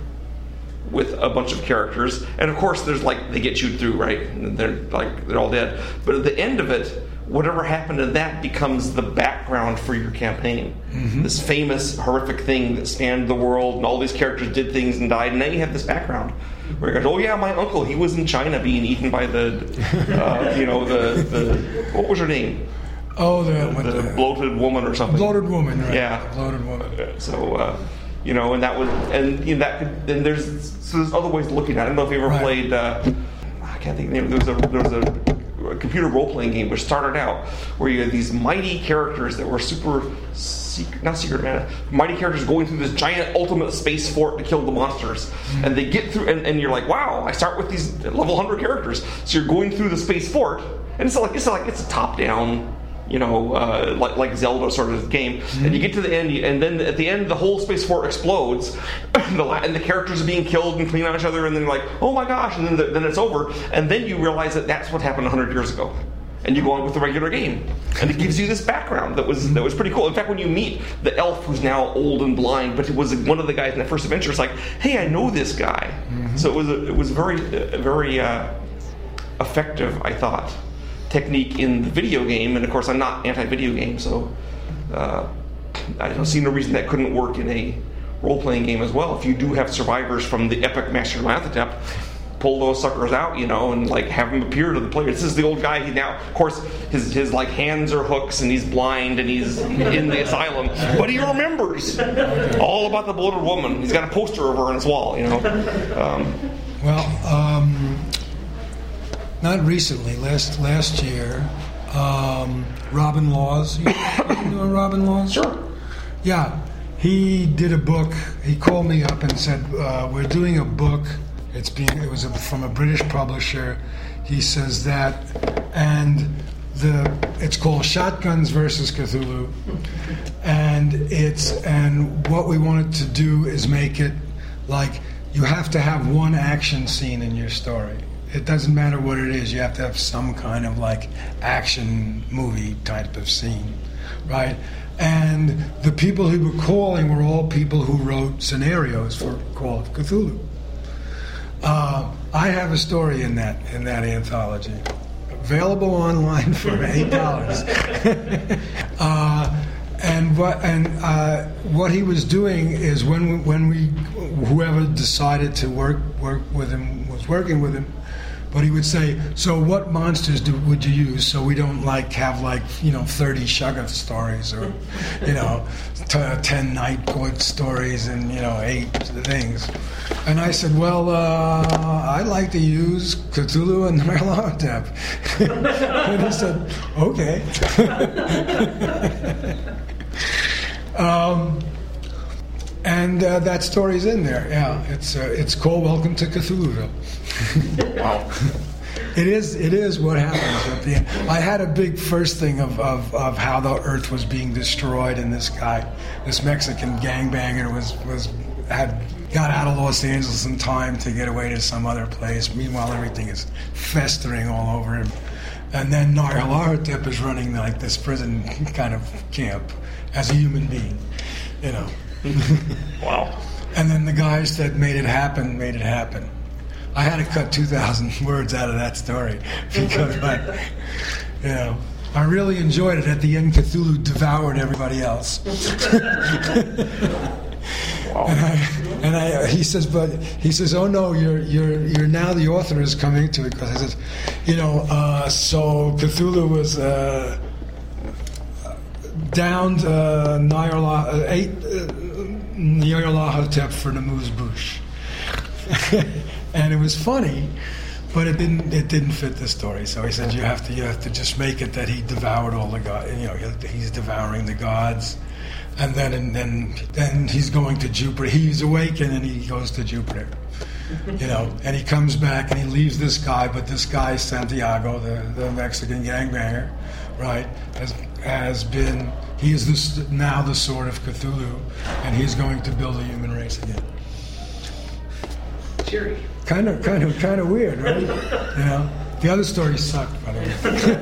with a bunch of characters, and of course there's like they get chewed through, right? And they're like they're all dead. But at the end of it, whatever happened to that becomes the background for your campaign. Mm-hmm. This famous horrific thing that spanned the world, and all these characters did things and died, and then you have this background where it goes, oh yeah, my uncle, he was in China being eaten by the, uh, you know, the, the what was her name? Oh, the, the, the, the bloated woman or something. Bloated woman, right? Yeah, the bloated woman. So, uh, you know, and that was, and you know, that could. Then there's so there's other ways of looking at it. I don't know if you ever right. played. Uh, I can't think of the name. There was a there was a, a computer role playing game which started out where you had these mighty characters that were super secret, not secret man, mighty characters going through this giant ultimate space fort to kill the monsters, mm-hmm. and they get through, and, and you're like, wow, I start with these level one hundred characters. So you're going through the space fort, and it's like it's like it's a top down. You know, uh, like like Zelda sort of game, mm-hmm. and you get to the end, and then at the end, the whole space fort explodes, and the, and the characters are being killed and clean on each other, and then you're like, oh my gosh, and then the, then it's over, and then you realize that that's what happened one hundred years ago, and you go on with the regular game, and it gives you this background that was that was pretty cool. In fact, when you meet the elf who's now old and blind, but it was one of the guys in the first adventure, it's like, hey, I know this guy, mm-hmm. so it was a, it was very uh, very uh, effective, I thought. Technique in the video game, and of course I'm not anti-video game, so uh, I don't see no reason that couldn't work in a role-playing game as well. If you do have survivors from the epic Master Nyarlathotep, pull those suckers out, you know, and like have them appear to the player. This is the old guy. He now, of course, his his like hands are hooks, and he's blind, and he's in the asylum, but he remembers all about the bloated woman. He's got a poster of her on his wall, you know. Um, well. Um Not recently, last last year, um, Robin Laws. You, you know Robin Laws? Sure. Yeah, he did a book. He called me up and said, uh, "We're doing a book. It's being. It was a, from a British publisher." He says that, and the it's called Shotguns versus Cthulhu, and it's and what we wanted to do is make it like you have to have one action scene in your story. It doesn't matter what it is. You have to have some kind of like action movie type of scene, right? And the people who were calling were all people who wrote scenarios for Call of Cthulhu. Uh, I have a story in that in that anthology, available online for eight dollars. uh, and what and uh, what he was doing is when we, when we whoever decided to work work with him was working with him. But he would say, so what monsters do, would you use so we don't like have like, you know, thirty Shoggoth stories or, you know, t- ten Night Court stories and, you know, eight things. And I said, well, uh, I like to use Cthulhu and Nyarlathotep. And he said, okay. um, and uh, that story's in there, yeah. It's uh, it's called Welcome to Cthulhuville. Wow. It is. It is what happens at the end. I had a big first thing of, of, of how the Earth was being destroyed, and this guy, this Mexican gangbanger, was was had got out of Los Angeles in time to get away to some other place. Meanwhile, everything is festering all over him. And then Nyarlathotep is running like this prison kind of camp as a human being, you know. Wow. And then the guys that made it happen made it happen. I had to cut two thousand words out of that story because, I, you know, I really enjoyed it. At the end, Cthulhu devoured everybody else. Wow. And I, and I, he says, but he says, oh no, you're you're you're now the author is coming to it, because I said, you know, uh, so Cthulhu was uh, downed uh, Nyarla, uh, ate uh, Nyarlathotep for the Moose Bush. And it was funny, but it didn't. It didn't fit the story. So he said, "You have to. You have to just make it that he devoured all the gods. You know, he's devouring the gods, and then and then then he's going to Jupiter. He's awakened and he goes to Jupiter. You know, and he comes back and he leaves this guy, but this guy Santiago, the, the Mexican gangbanger, right, has has been. He is this, now the sword of Cthulhu, and he's going to build a human race again." Cheery. Kind of, kind of, kind of weird, right? You know, the other stories sucked, by the way.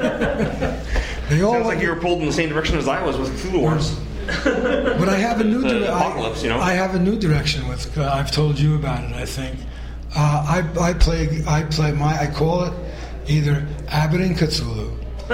They all Sounds like you were pulled in the same direction as I was with Cthulhu Wars. But I have a new The direction. apocalypse, you know? I have a new direction with. Uh, I've told you about it. I think. Uh, I I play. I play my. I call it either Abbott and Cthulhu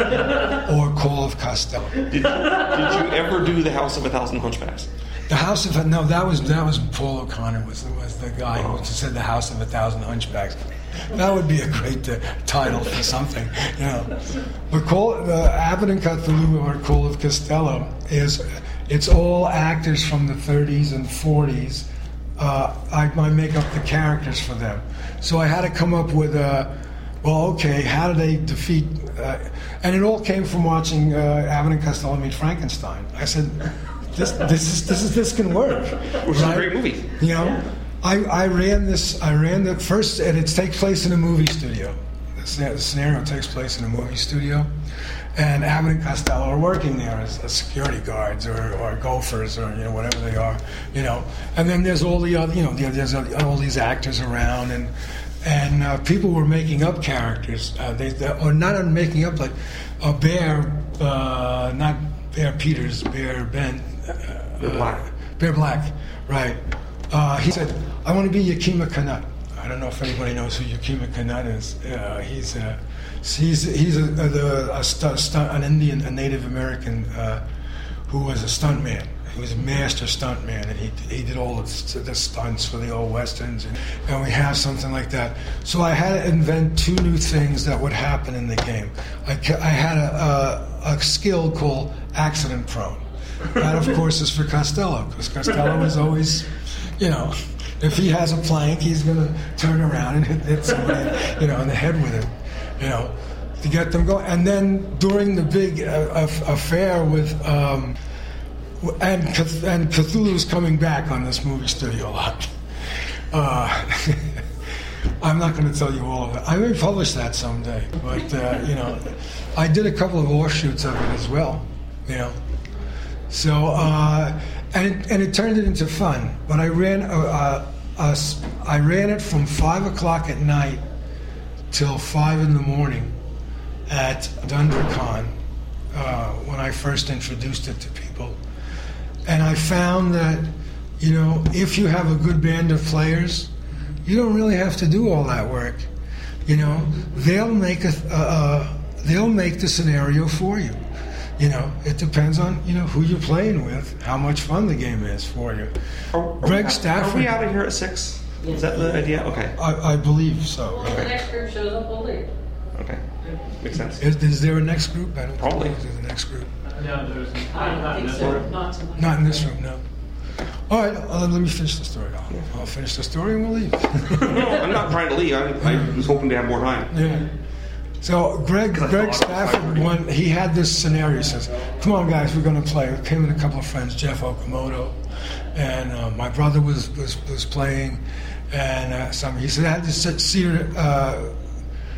or Call of Costello. Did, did you ever do the House of a Thousand Hunchbacks? The House of no, that was that was Paul O'Connor was was the guy who said the House of a Thousand Hunchbacks. That would be a great uh, title for something, you know. But Call uh, Abbott and Cthulhu or Call of Costello is it's all actors from the thirties and forties. Uh, I, I make up the characters for them, so I had to come up with a. Well, okay, how do they defeat? Uh, and it all came from watching uh, Abbott and Costello meet Frankenstein. I said. This, this is this is this can work. Which is right? a great movie. You know, I, I ran this. I ran the first, and it takes place in a movie studio. The scenario takes place in a movie studio, and Abbott and Costello are working there as, as security guards or, or gophers or you know whatever they are. You know, and then there's all the other. You know, there's all these actors around, and and uh, people were making up characters. Uh, they, they or not making up like a Bear, uh, not Bear Peters, Bear Ben. Uh, Bear Black. Bear Black, right. Uh, he said, I want to be Yakima Canutt. I don't know if anybody knows who Yakima Canutt is. Uh, he's a, he's, he's a, a, a stu- stu- an Indian, a Native American uh, who was a stuntman. He was a master stuntman, and he he did all of the stunts for the old westerns, and, and we have something like that. So I had to invent two new things that would happen in the game. I, ca- I had a, a, a skill called accident prone. That, of course, is for Costello, because Costello is always, you know, if he has a plank, he's going to turn around and hit, hit somebody, you know, in the head with it, you know, to get them going. And then during the big uh, affair with, um, and and Cthulhu's coming back on this movie studio lot. Uh, I'm not going to tell you all of it. I may publish that someday, but uh, you know, I did a couple of offshoots of it as well, you know. So, uh, and it, and it turned it into fun. But I ran a, a, a, I ran it from five o'clock at night till five in the morning at DunderCon uh, when I first introduced it to people. And I found that, you know, if you have a good band of players, you don't really have to do all that work. You know, they'll make a, a, a they'll make the scenario for you. You know, it depends on, you know, who you're playing with, how much fun the game is for you. Are, are Greg we, Stafford. Are we out of here at six? Is that the idea? Okay. I, I believe so. Well, if the next group shows up, we'll leave. Okay. Makes sense. Is, is there a next group? I don't Probably. think there's a next group. No, there's I not, don't not think this so. one. Not tonight. Not in this room, no. All right, uh, let me finish the story. I'll, I'll finish the story and we'll leave. No, I'm not trying to leave. I, I was hoping to have more time. Yeah. So Greg, I Greg thought I was Stafford, like- when he had this scenario, he says, "Come on, guys, we're going to play." With him and a couple of friends, Jeff Okamoto, and uh, my brother was was, was playing, and uh, some. He said, "I had to sit seated uh,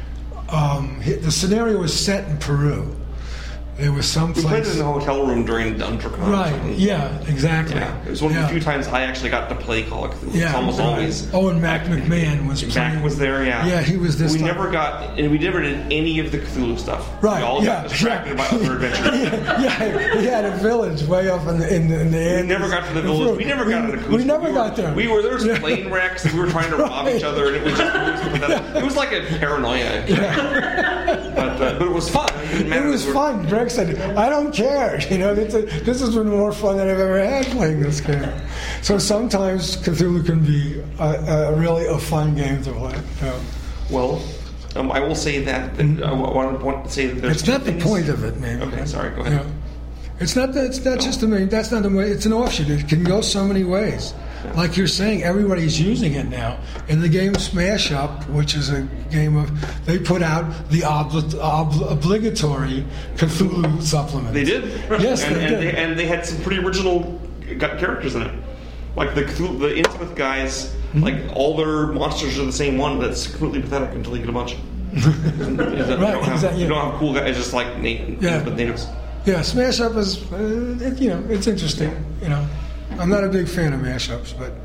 um, the scenario was set in Peru. There was some We place. played in the hotel room during Dungeon. Right. Yeah. Exactly. Yeah, it was one of yeah. the few times I actually got to play Call of Cthulhu. Yeah. It's almost right. always. Oh, and Mac McMahon was Mac playing. was there, yeah. Yeah, he was this. We time. never got, and we never did any of the Cthulhu stuff. Right. We all yeah. got distracted yeah. by other adventures. yeah, yeah. We had a village way up in the in the, in the We Andes. never got to the village. We never got to the Cusco. We never we were, got there. We were there was Yeah. plane wrecks, and we were trying to rob each other, and it was just it was, pathetic. It was like a paranoia. But uh, but it was fun. It, didn't It matter. was We were- fun. Greg said, "I don't care." You know, this, is- this has been more fun than I've ever had playing this game. So sometimes Cthulhu can be a, a really a fun game to play. Yeah. Well, um, I will say that, that uh, I want to point, say that there's It's not two the things- point of it, maybe. Okay, sorry. Go ahead. Yeah. It's not that. It's not just the main. That's not the way. It's an offshoot. It can go so many ways. Like you're saying, everybody's using it now. In the game Smash Up, which is a game of, they put out the obli- ob- obligatory Cthulhu supplement. They did. Yes, and, they and did. They, and they had some pretty original got characters in it. Like the Cthulhu, the Innsmouth guys, Mm-hmm. like all their monsters are the same one, but it's completely pathetic until you get a bunch. you, don't have, exactly, you yeah. don't have cool guys, just like Nate, Yeah. Innsmouth natives. Yeah, Smash Up is, uh, it, you know, it's interesting. You know, I'm not a big fan of mashups, but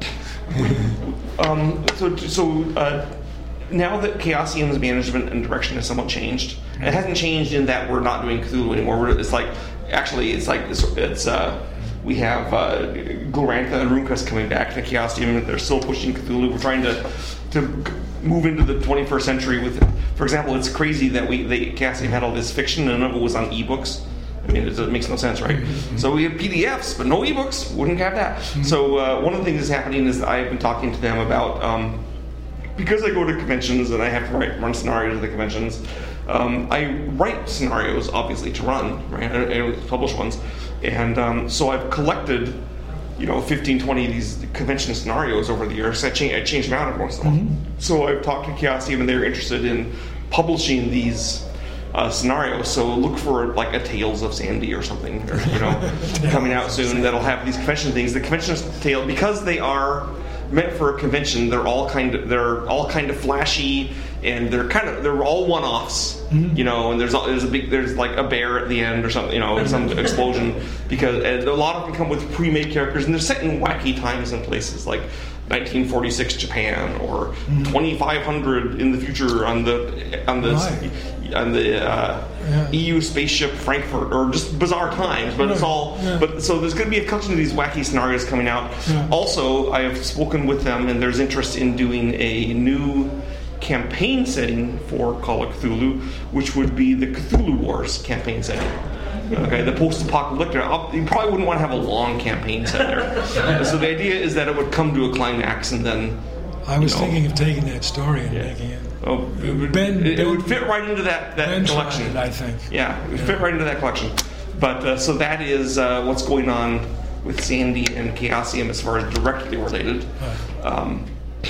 Um, so, so uh, now that Chaosium's management and direction has somewhat changed, it hasn't changed in that we're not doing Cthulhu anymore. We're, it's like, actually, it's like it's, it's uh, we have uh, Glorantha and RuneQuest coming back to Chaosium. They're still pushing Cthulhu. We're trying to to move into the twenty-first century with, for example, it's crazy that we they Chaosium had all this fiction and none of it was on ebooks. I mean, it, it makes no sense, right? Mm-hmm. So we have P D Fs, but no ebooks. Wouldn't have that. Mm-hmm. So uh, one of the things that's happening is I've been talking to them about, um, because I go to conventions and I have to write, run scenarios at the conventions, um, I write scenarios, obviously, to run, right? I, I publish ones. And um, so I've collected, you know, fifteen, twenty of these convention scenarios over the years. I, cha- I change them out every once in a while. Mm-hmm. So I've talked to Chaosium and they're interested in publishing these Uh, scenario, so look for like a Tales of Sandy or something, or, you know, coming out soon. That'll have these convention things. The convention tale, because they are meant for a convention, they're all kind of they're all kind of flashy, and they're kind of they're all one-offs, mm-hmm. you know. And there's there's a big there's like a bear at the end or something, you know, some explosion, because and a lot of them come with pre-made characters, and they're set in wacky times and places like nineteen forty-six Japan or mm-hmm. twenty-five hundred in the future on the on the right. on the uh, yeah. E U spaceship Frankfurt, or just bizarre times. But right. it's all. Yeah. But so there's going to be a collection of these wacky scenarios coming out. Yeah. Also, I have spoken with them, and there's interest in doing a new campaign setting for Call of Cthulhu, which would be the Cthulhu Wars campaign setting. Okay, the post-apocalyptic. You probably wouldn't want to have a long campaign set there. So the idea is that it would come to a climax, and then. I was you know, thinking of taking that story and yeah. making it. Oh, it would, Ben, it, Ben, it would fit right into that, that Ben collection. It, I think. Yeah, it would yeah. fit right into that collection. But uh, so that is uh, what's going on with Sandy and Chaosium as far as directly related. Right. Um,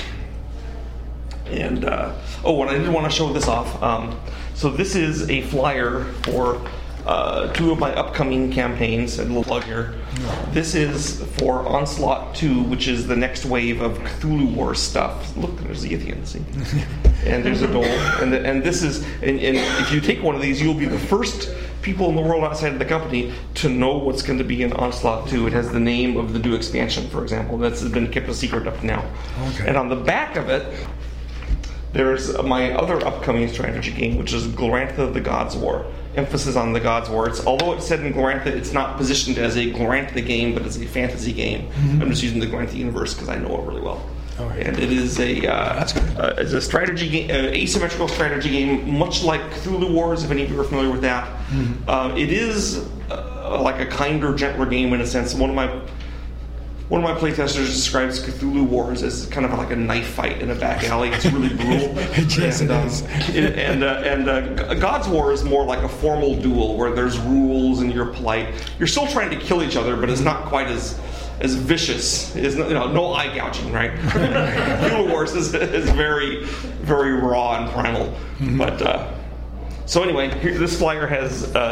and uh, oh, and I did want to show this off. Um, so this is a flyer for uh, two of my upcoming campaigns. A little plug here. Yeah. This is for Onslaught two, which is the next wave of Cthulhu Wars stuff. Look, there's the Yithian, see? And there's a dole. And, the, and this is, and, and if you take one of these, you'll be the first people in the world outside of the company to know what's going to be in Onslaught two. It has the name of the new expansion, for example. That's been kept a secret up to now. Okay. And on the back of it, there's my other upcoming strategy game, which is Glorantha: The Gods' War. Emphasis on the Gods' War. It's, although it's set in Glorantha, it's not positioned as a Glorantha game, but it's a fantasy game. Mm-hmm. I'm just using the Glorantha universe because I know it really well. Oh, yeah. And it is a uh, uh, it's a strategy game, uh, asymmetrical strategy game, much like Cthulhu Wars. If any of you are familiar with that, mm-hmm. uh, it is uh, like a kinder, gentler game in a sense. One of my One of my playtesters describes Cthulhu Wars as kind of like a knife fight in a back alley. It's really brutal. Yes, and, it um, is. it, and uh, and uh, God's War is more like a formal duel where there's rules and you're polite. You're still trying to kill each other, but it's not quite as as vicious. It's not, you know, no eye gouging, right? Cthulhu Wars is, is very very raw and primal. Mm-hmm. But uh, so anyway, here, this flyer has uh,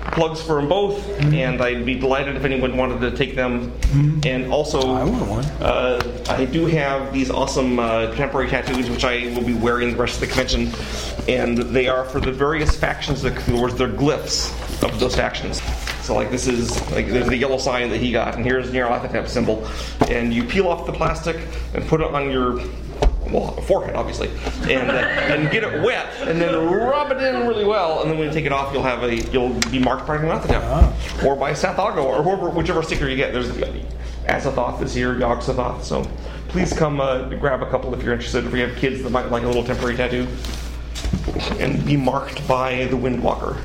plugs for them both, mm-hmm. and I'd be delighted if anyone wanted to take them. Mm-hmm. And also, I want one. Uh, I do have these awesome uh, temporary tattoos, which I will be wearing the rest of the convention, and they are for the various factions of Cthulhu Wars. They're glyphs of those factions. So, like, this is, like, there's the yellow sign that he got, and here's the Nyarlathotep symbol. And you peel off the plastic and put it on your, well, forehead, obviously, and uh, and get it wet, and then rub it in really well, and then when you take it off, you'll have a, you'll be marked by Nyarlathotep, ah. or by Sathago, or whoever, whichever sticker you get. There's Azathoth is here, Yog-Sothoth, so please come uh, grab a couple if you're interested, if you have kids that might like a little temporary tattoo, and be marked by the Windwalker.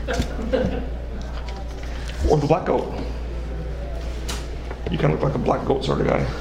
Or the black goat. You kind of look like a black goat sort of guy.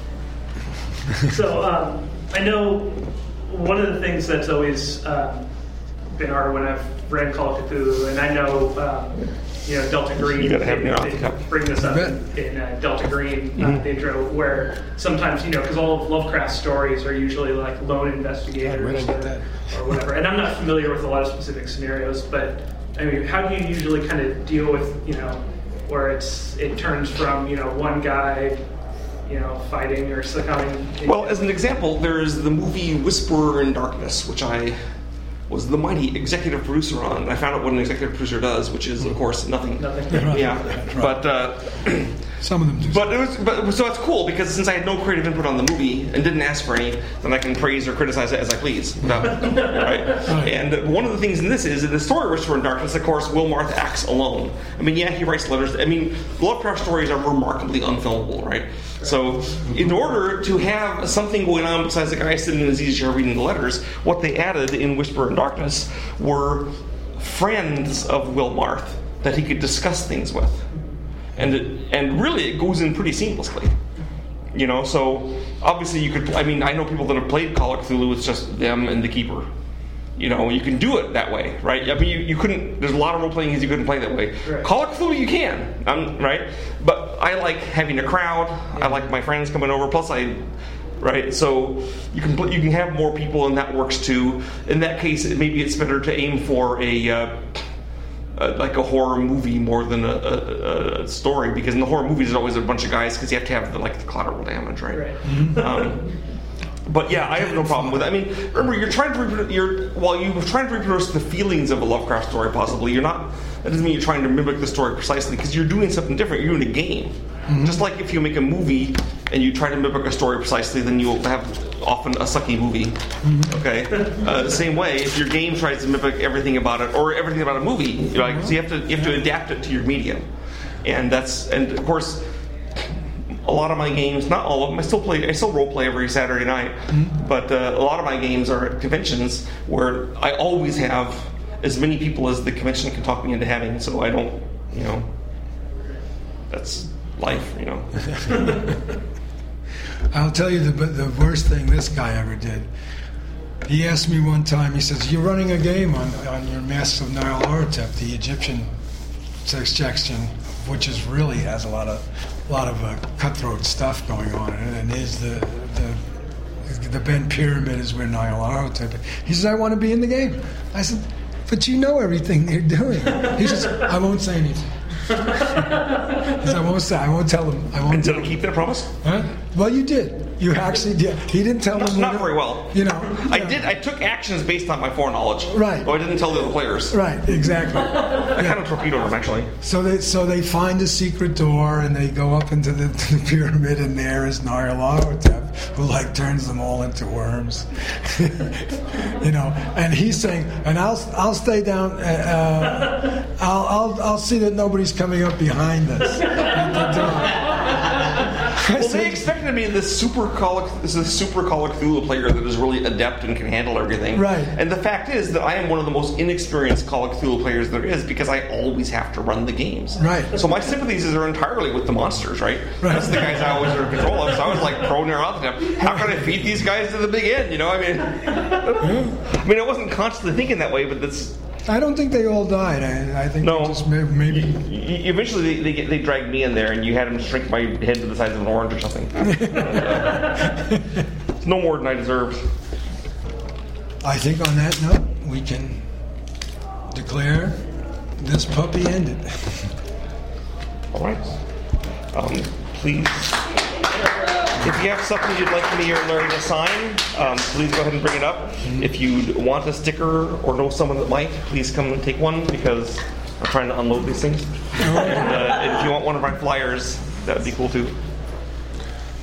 So, um, I know one of the things that's always um, been hard when I've read Call of Cthulhu, and I know, um, you know, Delta Green, you gotta have they, they bring this up in, in uh, Delta Green, mm-hmm. uh, the intro, where sometimes, you know, because all of Lovecraft's stories are usually like lone investigators or, or whatever, and I'm not familiar with a lot of specific scenarios, but I mean, how do you usually kind of deal with, you know, where it's it turns from, you know, one guy, you know, fighting or succumbing? Well, as an example, there's the movie Whisperer in Darkness, which I was the mighty executive producer on. I found out what an executive producer does, which is, of course, nothing. Nothing. Yeah, right. But uh, some of them do. But it was, but so it's cool because since I had no creative input on the movie and didn't ask for any, then I can praise or criticize it as I please. Without, right? right? And one of the things in this is in the story Whisperer in Darkness, of course, Will Marth acts alone. I mean, yeah, he writes letters. I mean, Lovecraft stories are remarkably unfilmable, right? So, in order to have something going on besides the guy sitting in his easy chair reading the letters, what they added in Whisperer in Darkness were friends of Will Marth that he could discuss things with. And it, and really, it goes in pretty seamlessly. You know, so obviously you could, I mean, I know people that have played Call of Cthulhu, it's just them and the Keeper. You know, you can do it that way, right? I mean, you, you couldn't, there's a lot of role-playing games you couldn't play that way. Right. Call of Cthulhu, you can, um, right? But I like having a crowd. Yeah. I like my friends coming over. Plus, I, right? So you can put, you can have more people, and that works too. In that case, maybe it's better to aim for a, uh, uh, like a horror movie more than a, a, a story, because in the horror movies, there's always a bunch of guys, because you have to have the, like the collateral damage, right? Right. Um, But yeah, I have no problem with it. I mean, remember, you're trying to reproduce, you're, while you're trying to reproduce the feelings of a Lovecraft story, possibly, you're not, that doesn't mean you're trying to mimic the story precisely, because you're doing something different. You're doing a game. Mm-hmm. Just like if you make a movie and you try to mimic a story precisely, then you'll have often a sucky movie. Mm-hmm. Okay? Uh, the same way, if your game tries to mimic everything about it, or everything about a movie, you know, like, so you have to you have to adapt it to your medium. And that's, and of course, a lot of my games, not all of them, I still play, I still role play every Saturday night, mm-hmm. but uh, a lot of my games are at conventions where I always have as many people as the convention can talk me into having, so I don't, you know, that's life, you know. I'll tell you the the worst thing this guy ever did. He asked me one time, he says, you're running a game on, on your Masks of Nyarlathotep, the Egyptian section, which is really has a lot of a lot of uh, cutthroat stuff going on in it, and is the the the Bent Pyramid is where Nyarlathotep. He says, I want to be in the game. I said, but you know everything they're doing. He says, I won't say anything. He says, I won't say. I won't tell them. I won't. And did he keep their promise? Huh? Well, you did. You actually did. He didn't tell not, them. Not very well. You know. I yeah. did. I took actions based on my foreknowledge. Right. But I didn't tell the other players. Right. Exactly. I yeah. kind of torpedoed them actually. So they so they find a secret door and they go up into the, the pyramid, and there is Nyarlathotep, who like turns them all into worms. You know. And he's saying, and I'll I'll stay down. Uh, I'll I'll I'll see that nobody's coming up behind us. Well, they expected me this super Call of, this is super Call of Cthulhu player that is really adept and can handle everything. Right. And the fact is that I am one of the most inexperienced Call of Cthulhu players there is, because I always have to run the games. Right. So my sympathies are entirely with the monsters, right? right. That's the guys I always are in control of. So I was like pro Nyarlathotep. How can I feed these guys to the big end? You know, I mean, I mean, I wasn't constantly thinking that way, but that's. I don't think they all died. I, I think no. they just maybe. Eventually, they, they they dragged me in there, and you had them shrink my head to the size of an orange or something. It's no more than I deserved. I think on that note, we can declare this puppy ended. All right. Um, please, if you have something you'd like me or Larry to sign, um, please go ahead and bring it up. If you want a sticker or know someone that might, please come and take one because I'm trying to unload these things. And, uh, and if you want one of my flyers, that would be cool too.